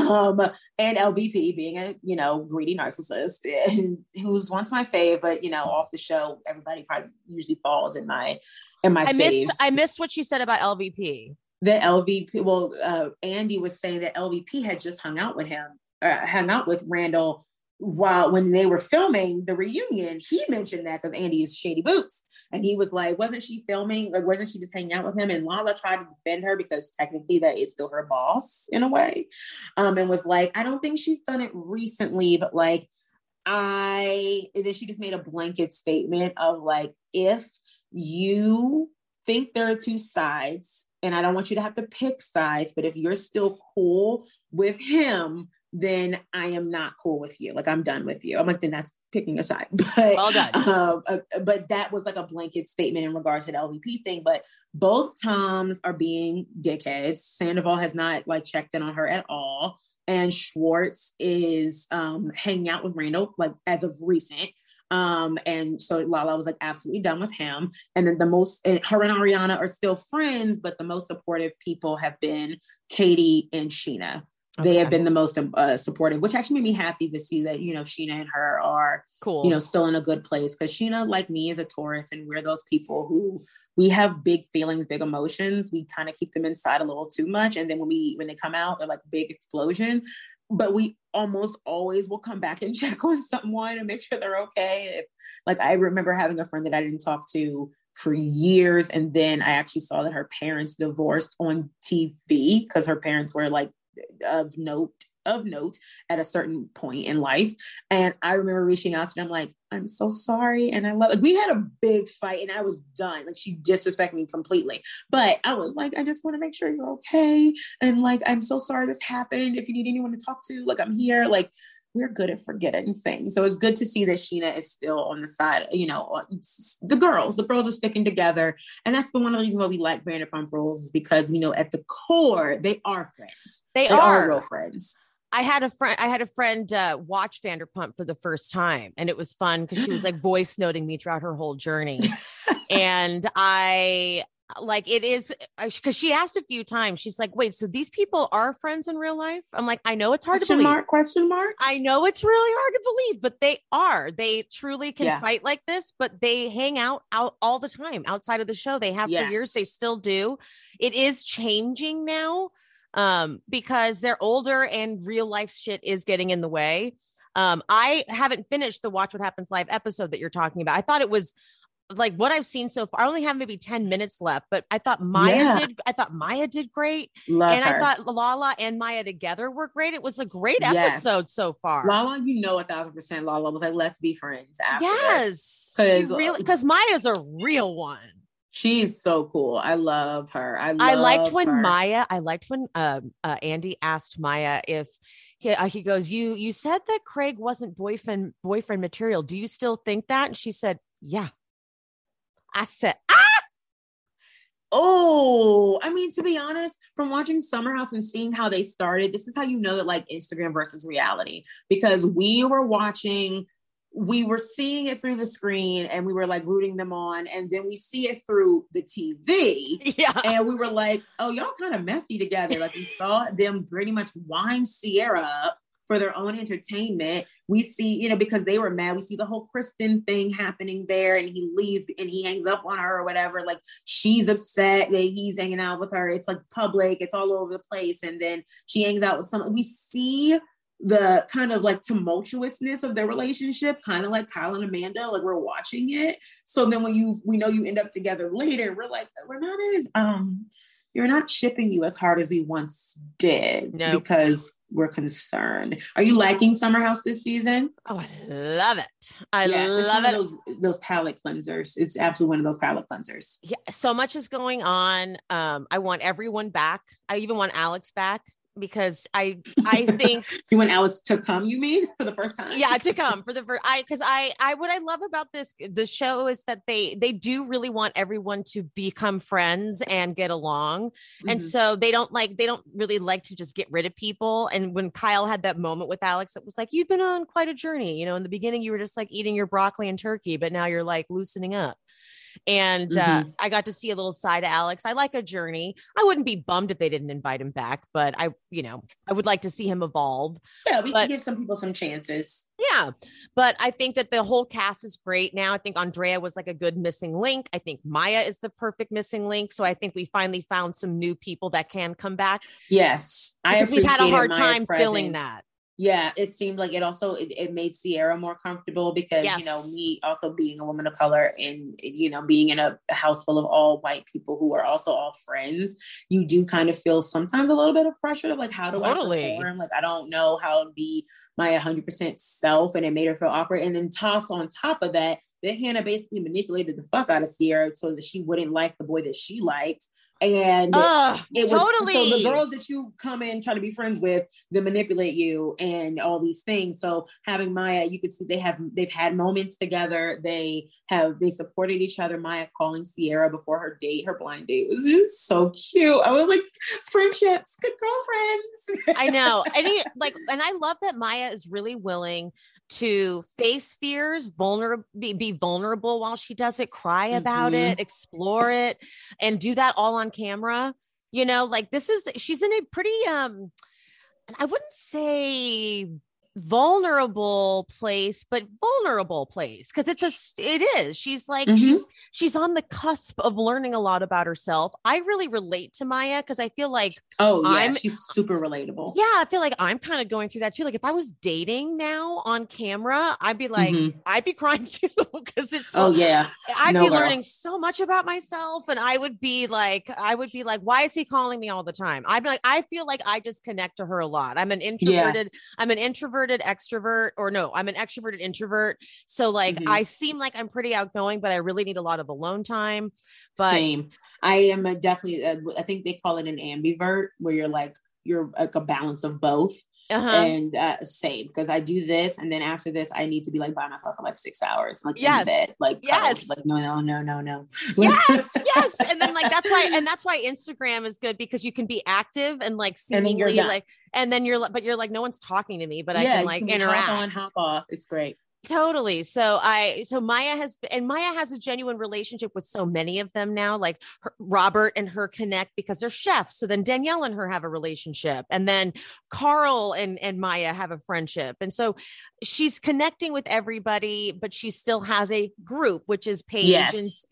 B: And LVP being a, greedy narcissist, and who was once my fave, but off the show, everybody probably usually falls in my faves.
C: I missed what you said about LVP.
B: The LVP, Andy was saying that LVP had just hung out with Randall when they were filming the reunion. He mentioned that because Andy is shady boots, and he was like, wasn't she filming? Like, wasn't she just hanging out with him? And Lala tried to defend her because technically that is still her boss in a way, and was like, I don't think she's done it recently, but like, and then she just made a blanket statement of like, if you think there are two sides, and I don't want you to have to pick sides, but if you're still cool with him, then I am not cool with you. Like, I'm done with you. I'm like, then that's picking a side. But,
C: well done.
B: But that was like a blanket statement in regards to the LVP thing. But both Toms are being dickheads. Sandoval has not like checked in on her at all. And Schwartz is hanging out with Randall, like as of recent. And so Lala was like absolutely done with him. And then her and Ariana are still friends, but the most supportive people have been Katie and Sheena. They have been the most supportive, which actually made me happy to see that, Sheena and her are cool, still in a good place. Because Sheena, like me, is a Taurus, and we're those people who we have big feelings, big emotions. We kind of keep them inside a little too much. And then when they come out, they're like a big explosion. But we almost always will come back and check on someone and make sure they're okay. Like, I remember having a friend that I didn't talk to for years. And then I actually saw that her parents divorced on TV because her parents were like of note at a certain point in life. And I remember reaching out to them like, I'm so sorry. And we had a big fight and I was done. Like, she disrespected me completely. But I was like, I just want to make sure you're okay. And like, I'm so sorry this happened. If you need anyone to talk to, like, I'm here. Like, we're good at forgetting things. So it's good to see that Sheena is still on the side, the girls are sticking together. And that's one of the reasons why we like Vanderpump Rules, is because we know at the core, they are friends. They are real friends.
C: I had a friend watch Vanderpump for the first time, and it was fun because she was like voice noting me throughout her whole journey. And I like, it is because she asked a few times, she's like, wait, so these people are friends in real life? I'm like, I know it's hard to believe.
B: Question mark.
C: I know it's really hard to believe, but they truly can fight like this, but they hang out all the time outside of the show. They have for years. They still do. It is changing now. Because they're older and real life shit is getting in the way. I haven't finished the Watch What Happens Live episode that you're talking about. I thought it was like what I've seen so far, I only have maybe 10 minutes left, but I thought Maya did great.
B: Love
C: and
B: her.
C: I thought Lala and Maya together were great. It was a great
B: Yes.
C: episode so far.
B: Lala, 1,000% Lala was like, let's be friends after
C: yes.
B: this.
C: She really, because Maya's a real one.
B: She's so cool. I love her. I
C: liked when Andy asked Maya if he goes, you said that Craig wasn't boyfriend material. Do you still think that? And she said, yeah. I said,
B: oh, I mean, to be honest, from watching Summer House and seeing how they started, this is how you know that like Instagram versus reality, because we were seeing it through the screen and we were like rooting them on. And then we see it through the TV.
C: Yeah.
B: And we were like, oh, y'all kind of messy together. Like we saw them pretty much wind Sierra up for their own entertainment. We see, because they were mad. We see the whole Kristen thing happening there and he leaves and he hangs up on her or whatever. Like she's upset that he's hanging out with her. It's like public, it's all over the place. And then she hangs out with we see the kind of like tumultuousness of their relationship, kind of like Kyle and Amanda, like we're watching it. So then when we know you end up together later, we're like, we're not as, you're not shipping you as hard as we once did.
C: Nope.
B: Because we're concerned. Are you liking Summer House this season?
C: Oh, I love it. I love it.
B: Those palate cleansers. It's absolutely one of those palate cleansers.
C: Yeah. So much is going on. I want everyone back. I even want Alex back. Because I think
B: you want Alex to come, you mean, for the first time?
C: Yeah, to come for the first. Because what I love about the show is that they do really want everyone to become friends and get along, and so they don't really like to just get rid of people. And when Kyle had that moment with Alex, it was like, you've been on quite a journey. In the beginning you were just like eating your broccoli and turkey, but now you're like loosening up. And I got to see a little side of Alex. I like a journey. I wouldn't be bummed if they didn't invite him back, but I would like to see him evolve.
B: Yeah, we can give some people some chances.
C: Yeah. But I think that the whole cast is great now. I think Andrea was like a good missing link. I think Maya is the perfect missing link. So I think we finally found some new people that can come back.
B: Yes.
C: Because we've had a hard time filling that.
B: Yeah, it seemed like it made Sierra more comfortable because, me also being a woman of color and, being in a house full of all white people who are also all friends, you do kind of feel sometimes a little bit of pressure of like, how do I perform? Like, I don't know how to be my 100% self, and it made her feel awkward. And then toss on top of that Hannah basically manipulated the fuck out of Sierra so that she wouldn't like the boy that she liked. And it was
C: totally.
B: So the girls that you come in try to be friends with, they manipulate you and all these things. So having Maya, you can see they've had moments together. They supported each other. Maya calling Sierra before her blind date was just so cute. I was like, friendships, good girlfriends.
C: I know. And I love that Maya is really willing to face fears, be vulnerable while she does it, cry about it, explore it, and do that all on camera. She's in a pretty, I wouldn't say vulnerable place, but vulnerable place, because it is. She's like she's on the cusp of learning a lot about herself. I really relate to Maya because I feel like
B: she's super relatable.
C: Yeah, I feel like I'm kind of going through that too. Like if I was dating now on camera, I'd be like, I'd be crying too because it's I'd be learning so much about myself, and I would be like, why is he calling me all the time? I'd be like, I feel like I just connect to her a lot. I'm an introverted extrovert, or no, I'm an extroverted introvert. So like I seem like I'm pretty outgoing, but I really need a lot of alone time. But
B: same. I am definitely, I think they call it an ambivert, where you're like a balance of both. And same, because I do this, and then after this, I need to be like by myself for like 6 hours, like in bed, like
C: yes,
B: like no.
C: yes. And then like that's why Instagram is good, because you can be active and like seemingly like, and then you're like, no one's talking to me, but I can like interact.
B: Hop on, hop off. It's great.
C: Totally. So Maya has a genuine relationship with so many of them now, like Robert and her connect because they're chefs. So then Danielle and her have a relationship, and then Carl and Maya have a friendship. And so she's connecting with everybody, but she still has a group, which is Paige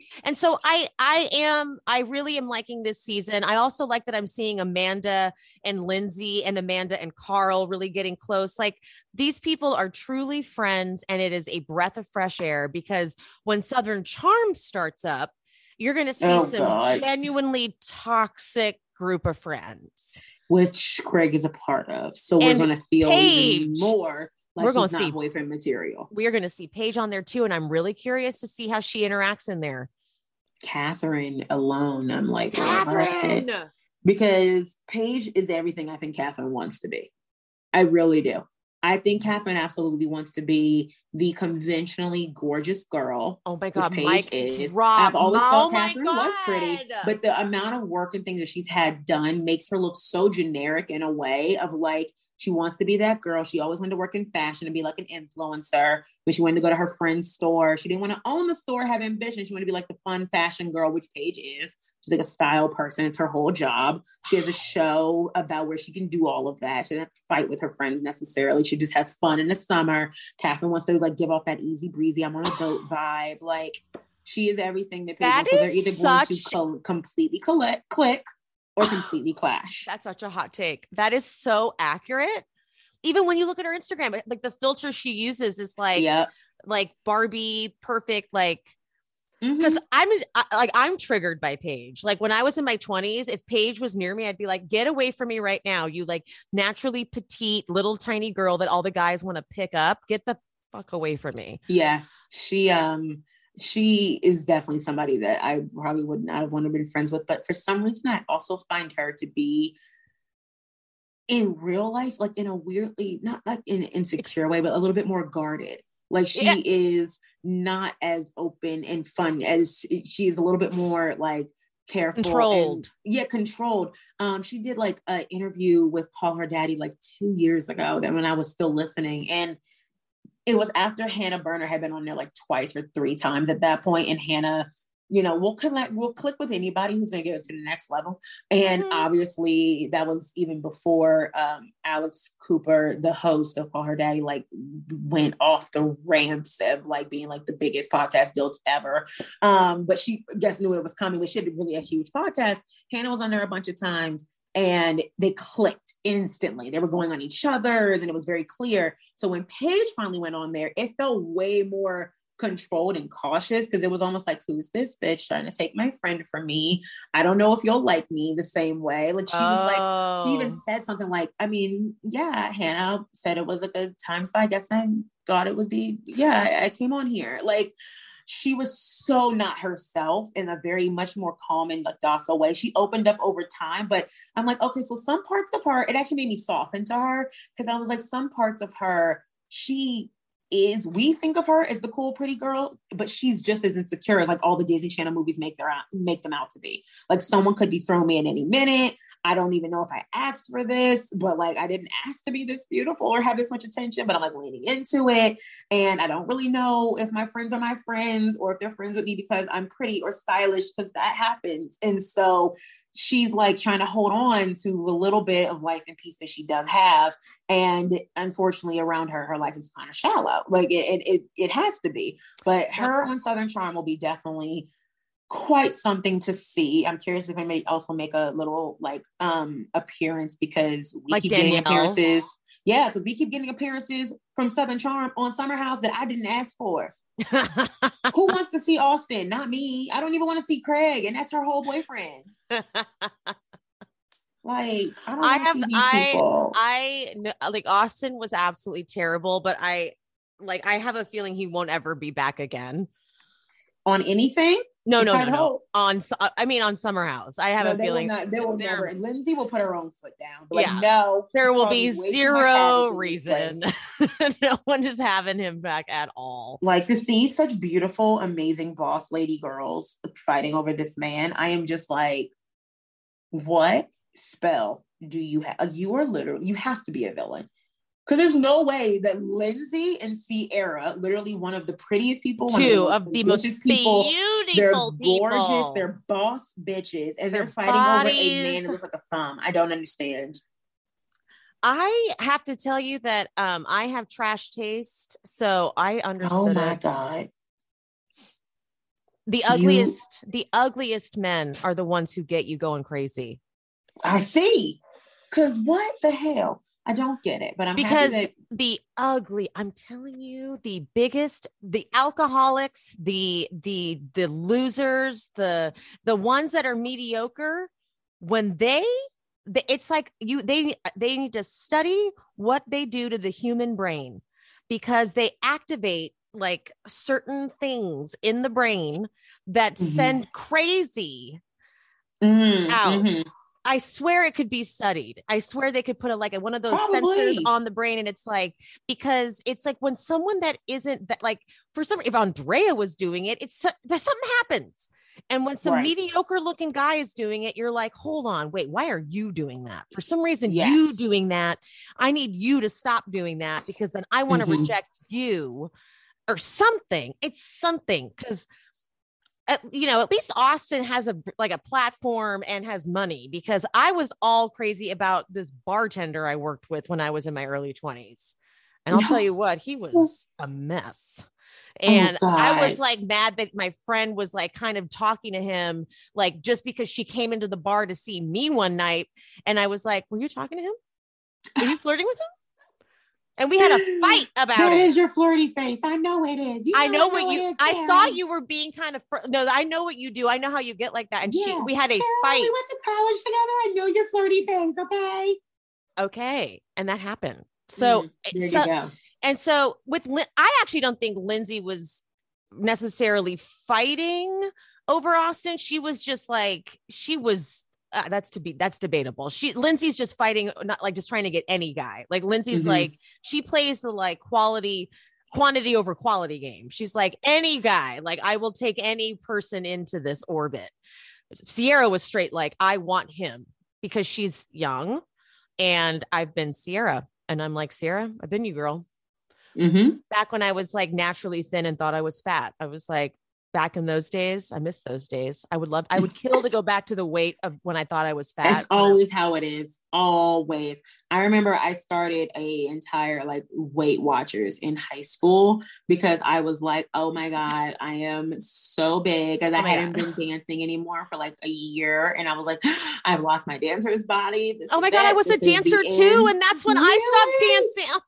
C: And so I really am liking this season. I also like that I'm seeing Amanda and Lindsay and Amanda and Carl really getting close. Like these people are truly friends, and it is a breath of fresh air because when Southern Charm starts up, you're going to see genuinely toxic group of friends,
B: which Craig is a part of. So we're going to feel even more like we're going to see boyfriend material.
C: We are going to see Paige on there too, and I'm really curious to see how she interacts in there.
B: Catherine alone, I'm like,
C: Catherine,
B: because Paige is everything I think Catherine wants to be. I really do. I think Catherine absolutely wants to be the conventionally gorgeous girl.
C: Oh my God,
B: Paige is. I've always thought Catherine was pretty, but the amount of work and things that she's had done makes her look so generic in a way of like, she wants to be that girl. She always wanted to work in fashion and be like an influencer, but she wanted to go to her friend's store. She didn't want to own the store, have ambition. She wanted to be like the fun fashion girl, which Paige is. She's like a style person. It's her whole job. She has a show about where she can do all of that. She doesn't have to fight with her friends necessarily. She just has fun in the summer. Catherine wants to like give off that easy breezy, I'm on a boat vibe. Like she is everything that Paige wants. So they're either going to completely click or completely clash.
C: That's such a hot take. That is so accurate. Even when you look at her Instagram, like the filter she uses is like, like Barbie perfect, like, because I'm triggered by Paige. Like when I was in my 20s, if Paige was near me, I'd be like, get away from me right now. You like naturally petite, little tiny girl that all the guys want to pick up. Get the fuck away from me.
B: Yes. She is definitely somebody that I probably would not have wanted to be friends with, but for some reason, I also find her to be in real life, like in a weirdly, not like in an insecure way, but a little bit more guarded. Like she is not as open and fun as she is, a little bit more like careful, controlled. Controlled. She did like an interview with Call Her Daddy like 2 years ago, when I was still listening, and it was after Hannah Berner had been on there like twice or 3 times at that point. And Hannah, we'll click with anybody who's going to get it to the next level. And obviously that was even before Alex Cooper, the host of Call Her Daddy, like went off the ramps of like being like the biggest podcast deal ever. But she just knew it was coming, but she had really a huge podcast. Hannah was on there a bunch of times. And they clicked instantly. They were going on each other's, and it was very clear. So when Paige finally went on there, it felt way more controlled and cautious, because it was almost like, who's this bitch trying to take my friend from me? I don't know if you'll like me the same way. Like she was like, she even said something like, I mean, yeah, Hannah said it was a good time, so I guess I thought it would be, I came on here. Like, she was so not herself in a very much more calm and like docile way. She opened up over time, but I'm like, okay, so some parts of her, it actually made me soften to her, because I was like, some parts of her, we think of her as the cool, pretty girl, but she's just as insecure as like all the Disney Channel movies make them out to be. Like someone could be throwing me in any minute. I don't even know if I asked for this, but like, I didn't ask to be this beautiful or have this much attention, but I'm like leaning into it. And I don't really know if my friends are my friends or if they're friends with me because I'm pretty or stylish, because that happens. And so she's like trying to hold on to the little bit of life and peace that she does have. And unfortunately around her life is kind of shallow. Like it has to be, but her on Southern Charm will be definitely quite something to see. I'm curious if I may also make a little like appearance, because we keep getting appearances. Yeah, because we keep getting appearances from Southern Charm on Summer House that I didn't ask for. Who wants to see Austin? Not me. I don't even want to see Craig, and that's her whole boyfriend. Like, I don't want to see these people.
C: I know, like Austin was absolutely terrible, but I have a feeling he won't ever be back again
B: on anything.
C: No. On Summer House, I have a feeling
B: they will never. Lindsay will put her own foot down.
C: No, there will be zero reason. No one is having him back at all.
B: Like, to see such beautiful, amazing boss lady girls fighting over this man, I am just like, what spell do you have? You have to be a villain. Because there's no way that Lindsay and Sierra, literally one of the prettiest people,
C: two of the most beautiful
B: they're gorgeous, they're boss bitches, and they're fighting over a man that looks like a thumb. I don't understand.
C: I have to tell you that I have trash taste, so I understood.
B: Oh my God.
C: The ugliest men are the ones who get you going crazy.
B: I see. Because what the hell? I don't get it, but I'm
C: because
B: happy
C: that I'm telling you, the alcoholics, the losers, the ones that are mediocre, when it's like they need to study what they do to the human brain, because they activate like certain things in the brain that send crazy out. I swear it could be studied. I swear they could put one of those sensors on the brain. And it's like, because it's like when someone that isn't that, like, if Andrea was doing it, there's something happens. And when some mediocre looking guy is doing it, you're like, hold on, wait, why are you doing that? For some reason, you doing that, I need you to stop doing that, because then I want to reject you or something. It's something, because at least Austin has a platform and has money, because I was all crazy about this bartender I worked with when I was in my early 20s. And I'll tell you what, he was a mess. And I was like mad that my friend was like kind of talking to him, like, just because she came into the bar to see me one night. And I was like, were you talking to him? Were you flirting with him? And we had a fight about it.
B: That is your flirty face. I know it is.
C: I know what you. I saw you were being kind of. No, I know what you do. I know how you get like that. And we had a fight.
B: We went to college together. I know your flirty face. Okay.
C: Okay, and that happened. So
B: there you go.
C: And so I actually don't think Lindsay was necessarily fighting over Austin. She was just like that's debatable. Lindsay's just fighting, not like just trying to get any guy. Like Lindsay's like, she plays the like quantity over quality game. She's like, any guy, like I will take any person into this orbit. Sierra was straight like, I want him, because she's young and I've been Sierra, and I'm like, Sierra, I've been you, girl. Back when I was like naturally thin and thought I was fat, I was like, back in those days, I miss those days. I would kill to go back to the weight of when I thought I was fat.
B: That's always how it is. Always. I remember I started a entire like Weight Watchers in high school, because I was like, oh my God, I am so big, because I hadn't been dancing anymore for like a year. And I was like, I've lost my dancer's body.
C: Oh my God, I was a dancer too. And that's when I stopped dancing.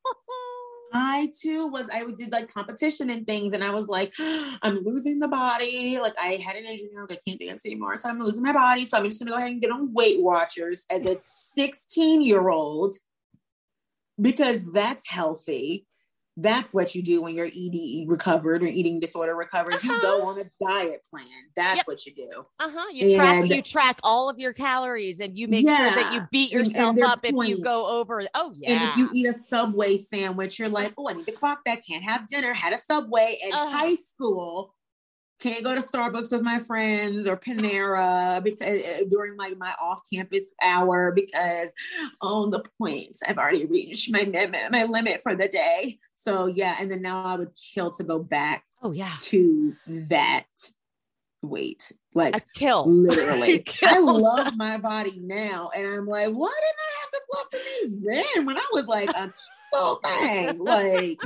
B: I did like competition and things, and I was like, I'm losing the body. Like I had an injury, I can't dance anymore, so I'm losing my body. So I'm just gonna go ahead and get on Weight Watchers as a 16-year-old, because that's healthy. That's what you do when you're EDE recovered or eating disorder recovered. You go on a diet plan. That's what you do.
C: You track all of your calories, and you make sure that you beat yourself up if you go over. Oh yeah.
B: And if you eat a Subway sandwich, you're like, oh, I need to clock that. Can't have dinner. Had a Subway in high school. Can't go to Starbucks with my friends or Panera because during like my off-campus hour, because on the points I've already reached my limit for the day. So yeah, and then now I would kill to go back. To that weight, like
C: a kill,
B: literally. I love my body now, and I'm like, why didn't I have this love for me then when I was like a kill thing, like.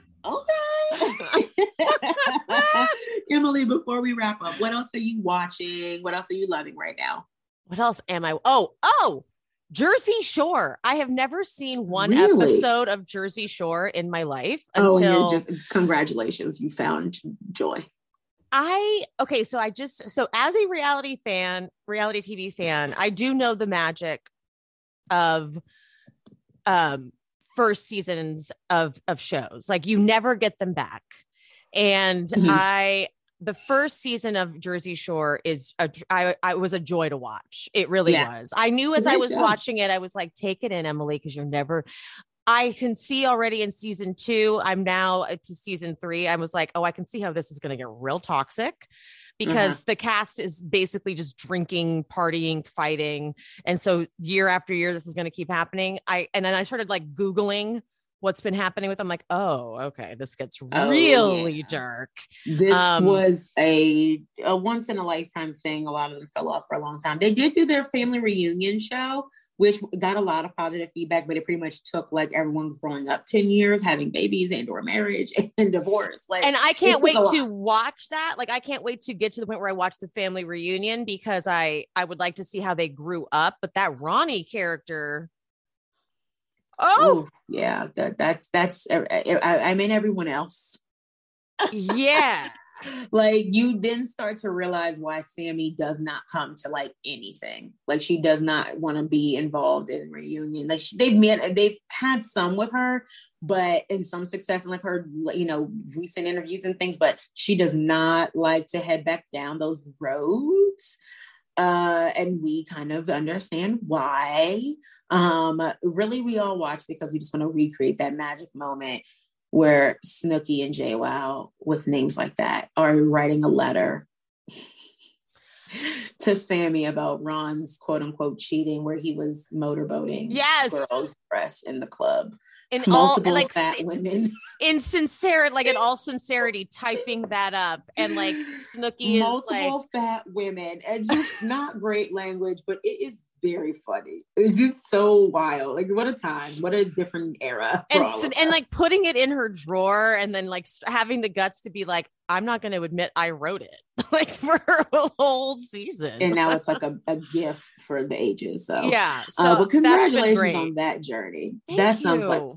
B: Okay. Emily, before we wrap up, what else are you watching? What else are you loving right now?
C: What else am I? Oh, Jersey Shore. I have never seen one episode of Jersey Shore in my life.
B: Congratulations. You found joy.
C: So as a reality TV fan, I do know the magic of, first seasons of shows. Like you never get them back. And the first season of Jersey Shore I was a joy to watch. It really was. I knew as I was watching it, I was like, take it in, Emily, because I can see already in season 2, I'm now to season 3. I was like, I can see how this is going to get real toxic, because the cast is basically just drinking, partying, fighting. And so year after year, this is going to keep happening. And then I started like Googling what's been happening with them. I'm like, oh, okay, this gets really dark.
B: This was a once in a lifetime thing. A lot of them fell off for a long time. They did do their family reunion show, which got a lot of positive feedback, but it pretty much took like everyone growing up 10 years, having babies and or marriage and divorce. Like,
C: and I can't wait to watch that. Like, I can't wait to get to the point where I watch the family reunion, because I would like to see how they grew up. But that Ronnie character. Oh
B: yeah. I mean, everyone else.
C: Yeah.
B: Like, you then start to realize why Sammy does not come to like anything. Like, she does not want to be involved in reunion. Like, they've had some with her, but in some success in like her, you know, recent interviews and things, but she does not like to head back down those roads. And we kind of understand why. Really, we all watch because we just want to recreate that magic moment where Snooki and JWoww, with names like that, are writing a letter to Sammy about Ron's quote unquote cheating, where he was motorboating girls' dress in the club.
C: And
B: multiple
C: all like
B: fat women
C: in all sincerity, typing that up, and like Snooki
B: multiple
C: is like
B: fat women, and just not great language, but it is very funny. It's just so wild. Like, what a time, what a different era.
C: And like putting it in her drawer, and then like having the guts to be like, I'm not going to admit I wrote it, like, for a whole season.
B: And now it's like a gift for the ages. So
C: yeah. So
B: but congratulations on that journey. That sounds like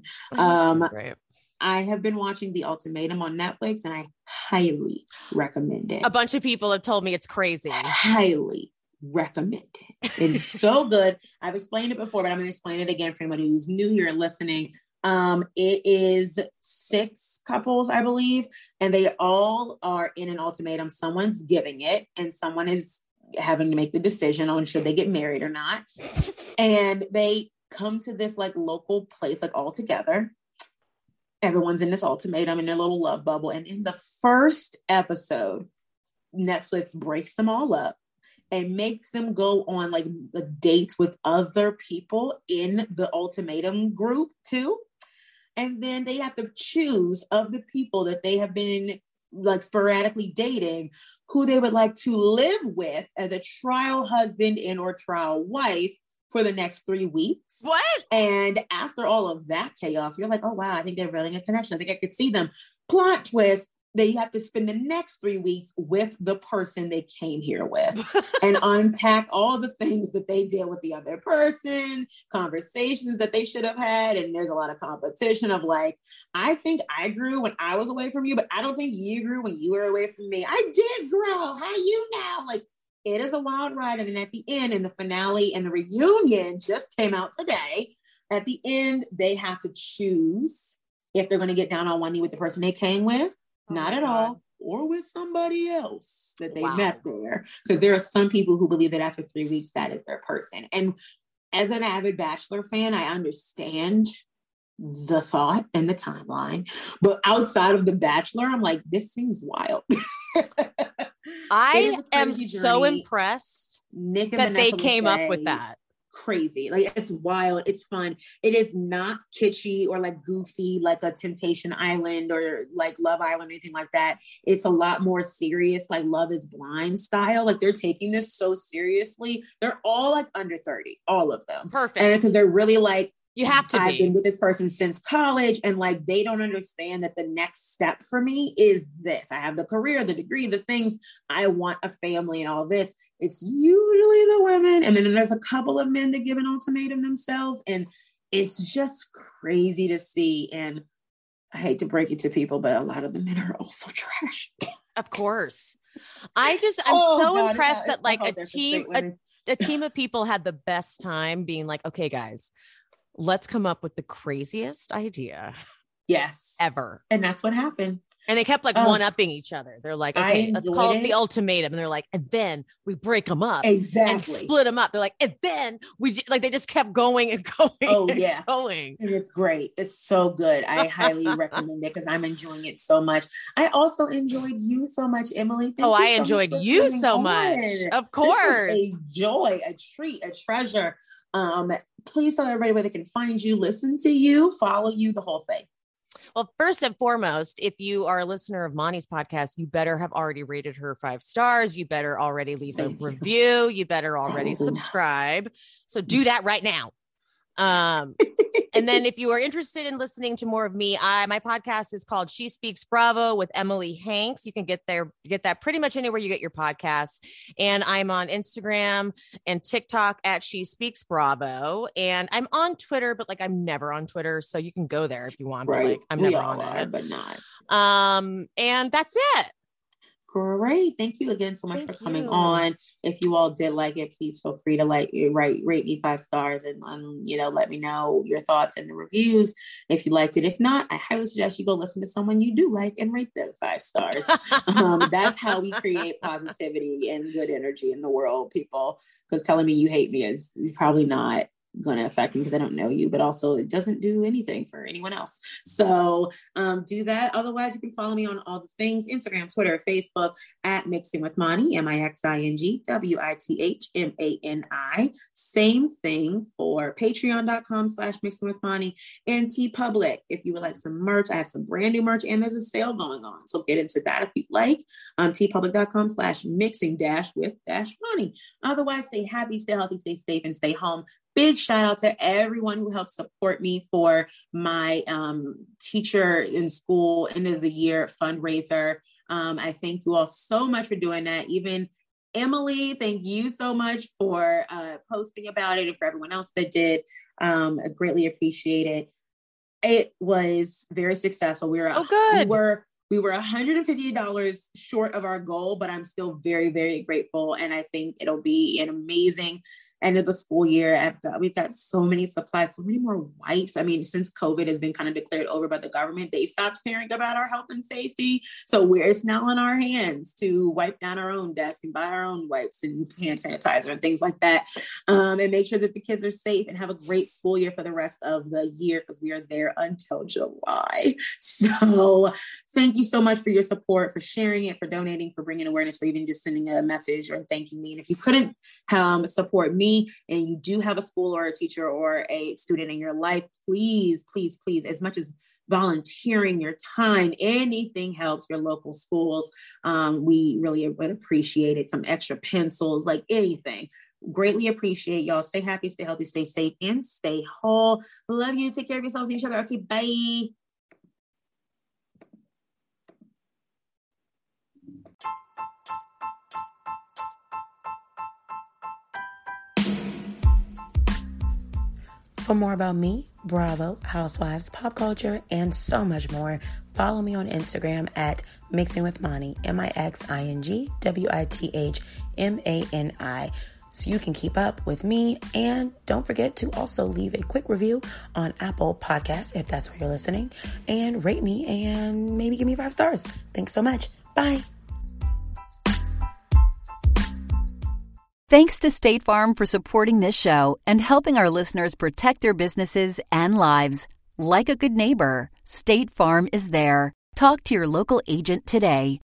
B: fun.
C: Great.
B: I have been watching The Ultimatum on Netflix, and I highly recommend it.
C: A bunch of people have told me it's crazy.
B: Highly recommend it. It's so good. I've explained it before, but I'm going to explain it again for anybody who's new here and listening. It is 6 couples, I believe, and they all are in an ultimatum. Someone's giving it, and someone is having to make the decision on should they get married or not. And they come to this like local place, like all together. Everyone's in this ultimatum in their little love bubble. And in the first episode, Netflix breaks them all up and makes them go on like dates with other people in the ultimatum group too. And then they have to choose of the people that they have been like sporadically dating, who they would like to live with as a trial husband and or trial wife for the next 3 weeks.
C: What?
B: And after all of that chaos, you're like, oh, wow, I think they're building a connection. I think I could see them. Plot twist, they have to spend the next 3 weeks with the person they came here with and unpack all the things that they did with the other person, conversations that they should have had. And there's a lot of competition of like, I think I grew when I was away from you, but I don't think you grew when you were away from me. I did grow. How do you now? Like, it is a wild ride. And then at the end, and the finale and the reunion just came out today. At the end, they have to choose if they're going to get down on one knee with the person they came with, not at all, or with somebody else that they met there. Because there are some people who believe that after 3 weeks, that is their person. And as an avid Bachelor fan, I understand the thought and the timeline. But outside of The Bachelor, I'm like, this seems wild.
C: I am so impressed
B: Nick and
C: that
B: Vanessa
C: they came
B: Lachey,
C: up with that.
B: Crazy. Like, it's wild. It's fun. It is not kitschy or like goofy, like a Temptation Island or like Love Island or anything like that. It's a lot more serious, like Love is Blind style. Like, they're taking this so seriously. They're all like under 30, all of them.
C: Perfect.
B: And because they're really like,
C: you have to
B: I've been with this person since college, and like they don't understand that the next step for me is this. I have the career, the degree, the things. I want a family and all this. It's usually the women, and then there's a couple of men that give an ultimatum themselves, and it's just crazy to see. And I hate to break it to people, but a lot of the men are also trash.
C: Of course. I'm so impressed that like a team of people had the best time being like, okay, guys, let's come up with the craziest idea.
B: Yes.
C: Ever.
B: And that's what happened.
C: And they kept like one-upping each other. They're like, okay, let's call it the ultimatum. And they're like, and then we break them up.
B: Exactly.
C: And split them up. They're like, and then they just kept going and going.
B: Oh, yeah.
C: Going.
B: And it's great. It's so good. I highly recommend it because I'm enjoying it so much. I also enjoyed you so much, Emily. Thank
C: I
B: you
C: enjoyed you so much. Of course.
B: This was a joy, a treat, a treasure. please tell everybody where they can find you, listen to you, follow you, the whole thing.
C: Well, first and foremost, if you are a listener of Monty's podcast, you better have already rated her 5 stars. You better already leave a review. You better already subscribe. So do that right now. And then if you are interested in listening to more of me, my podcast is called She Speaks Bravo with Emily Hanks. You can get that pretty much anywhere you get your podcasts. And I'm on Instagram and TikTok at She Speaks Bravo. And I'm on Twitter, but like I'm never on Twitter. So you can go there if you want, but like I'm never on it.
B: But not.
C: And that's it.
B: Great. Thank you again so much for coming on. If you all did like it, please feel free to rate me 5 stars and let me know your thoughts in the reviews if you liked it. If not, I highly suggest you go listen to someone you do like and rate them 5 stars. That's how we create positivity and good energy in the world, people. Because telling me you hate me is probably not going to affect me because I don't know you, but also it doesn't do anything for anyone else. So do that. Otherwise, you can follow me on all the things: Instagram, Twitter, Facebook at Mixing with Monty, MIXING WITHMANI. Same thing for patreon.com/Mixing with Monty and TeePublic. If you would like some merch, I have some brand new merch and there's a sale going on. So get into that if you'd like. TeePublic.com/mixing-with-Monty. Otherwise, stay happy, stay healthy, stay safe, and stay home. Big shout out to everyone who helped support me for my teacher in school end of the year fundraiser. I thank you all so much for doing that. Even Emily, thank you so much for posting about it, and for everyone else that did. I greatly appreciate it. It was very successful. We were $150 short of our goal, but I'm still very, very grateful. And I think it'll be an amazing end of the school year. We've got so many supplies, so many more wipes. I mean, since COVID has been kind of declared over by the government, they've stopped caring about our health and safety. So it's now in our hands to wipe down our own desk and buy our own wipes and hand sanitizer and things like that. And make sure that the kids are safe and have a great school year for the rest of the year, because we are there until July. So thank you so much for your support, for sharing it, for donating, for bringing awareness, for even just sending a message or thanking me. And if you couldn't support me, and you do have a school or a teacher or a student in your life, please, please, please, as much as volunteering your time, anything helps your local schools. We really would appreciate it. Some extra pencils, like anything. Greatly appreciate y'all. Stay happy, stay healthy, stay safe, and stay whole. Love you. Take care of yourselves and each other. Okay, bye.
E: For more about me, Bravo, Housewives, pop culture, and so much more, follow me on Instagram at Mixing with Monty, MIXING WITHMANI, so you can keep up with me. And don't forget to also leave a quick review on Apple Podcasts if that's where you're listening, and rate me and maybe give me 5 stars. Thanks so much. Bye.
A: Thanks to State Farm for supporting this show and helping our listeners protect their businesses and lives. Like a good neighbor, State Farm is there. Talk to your local agent today.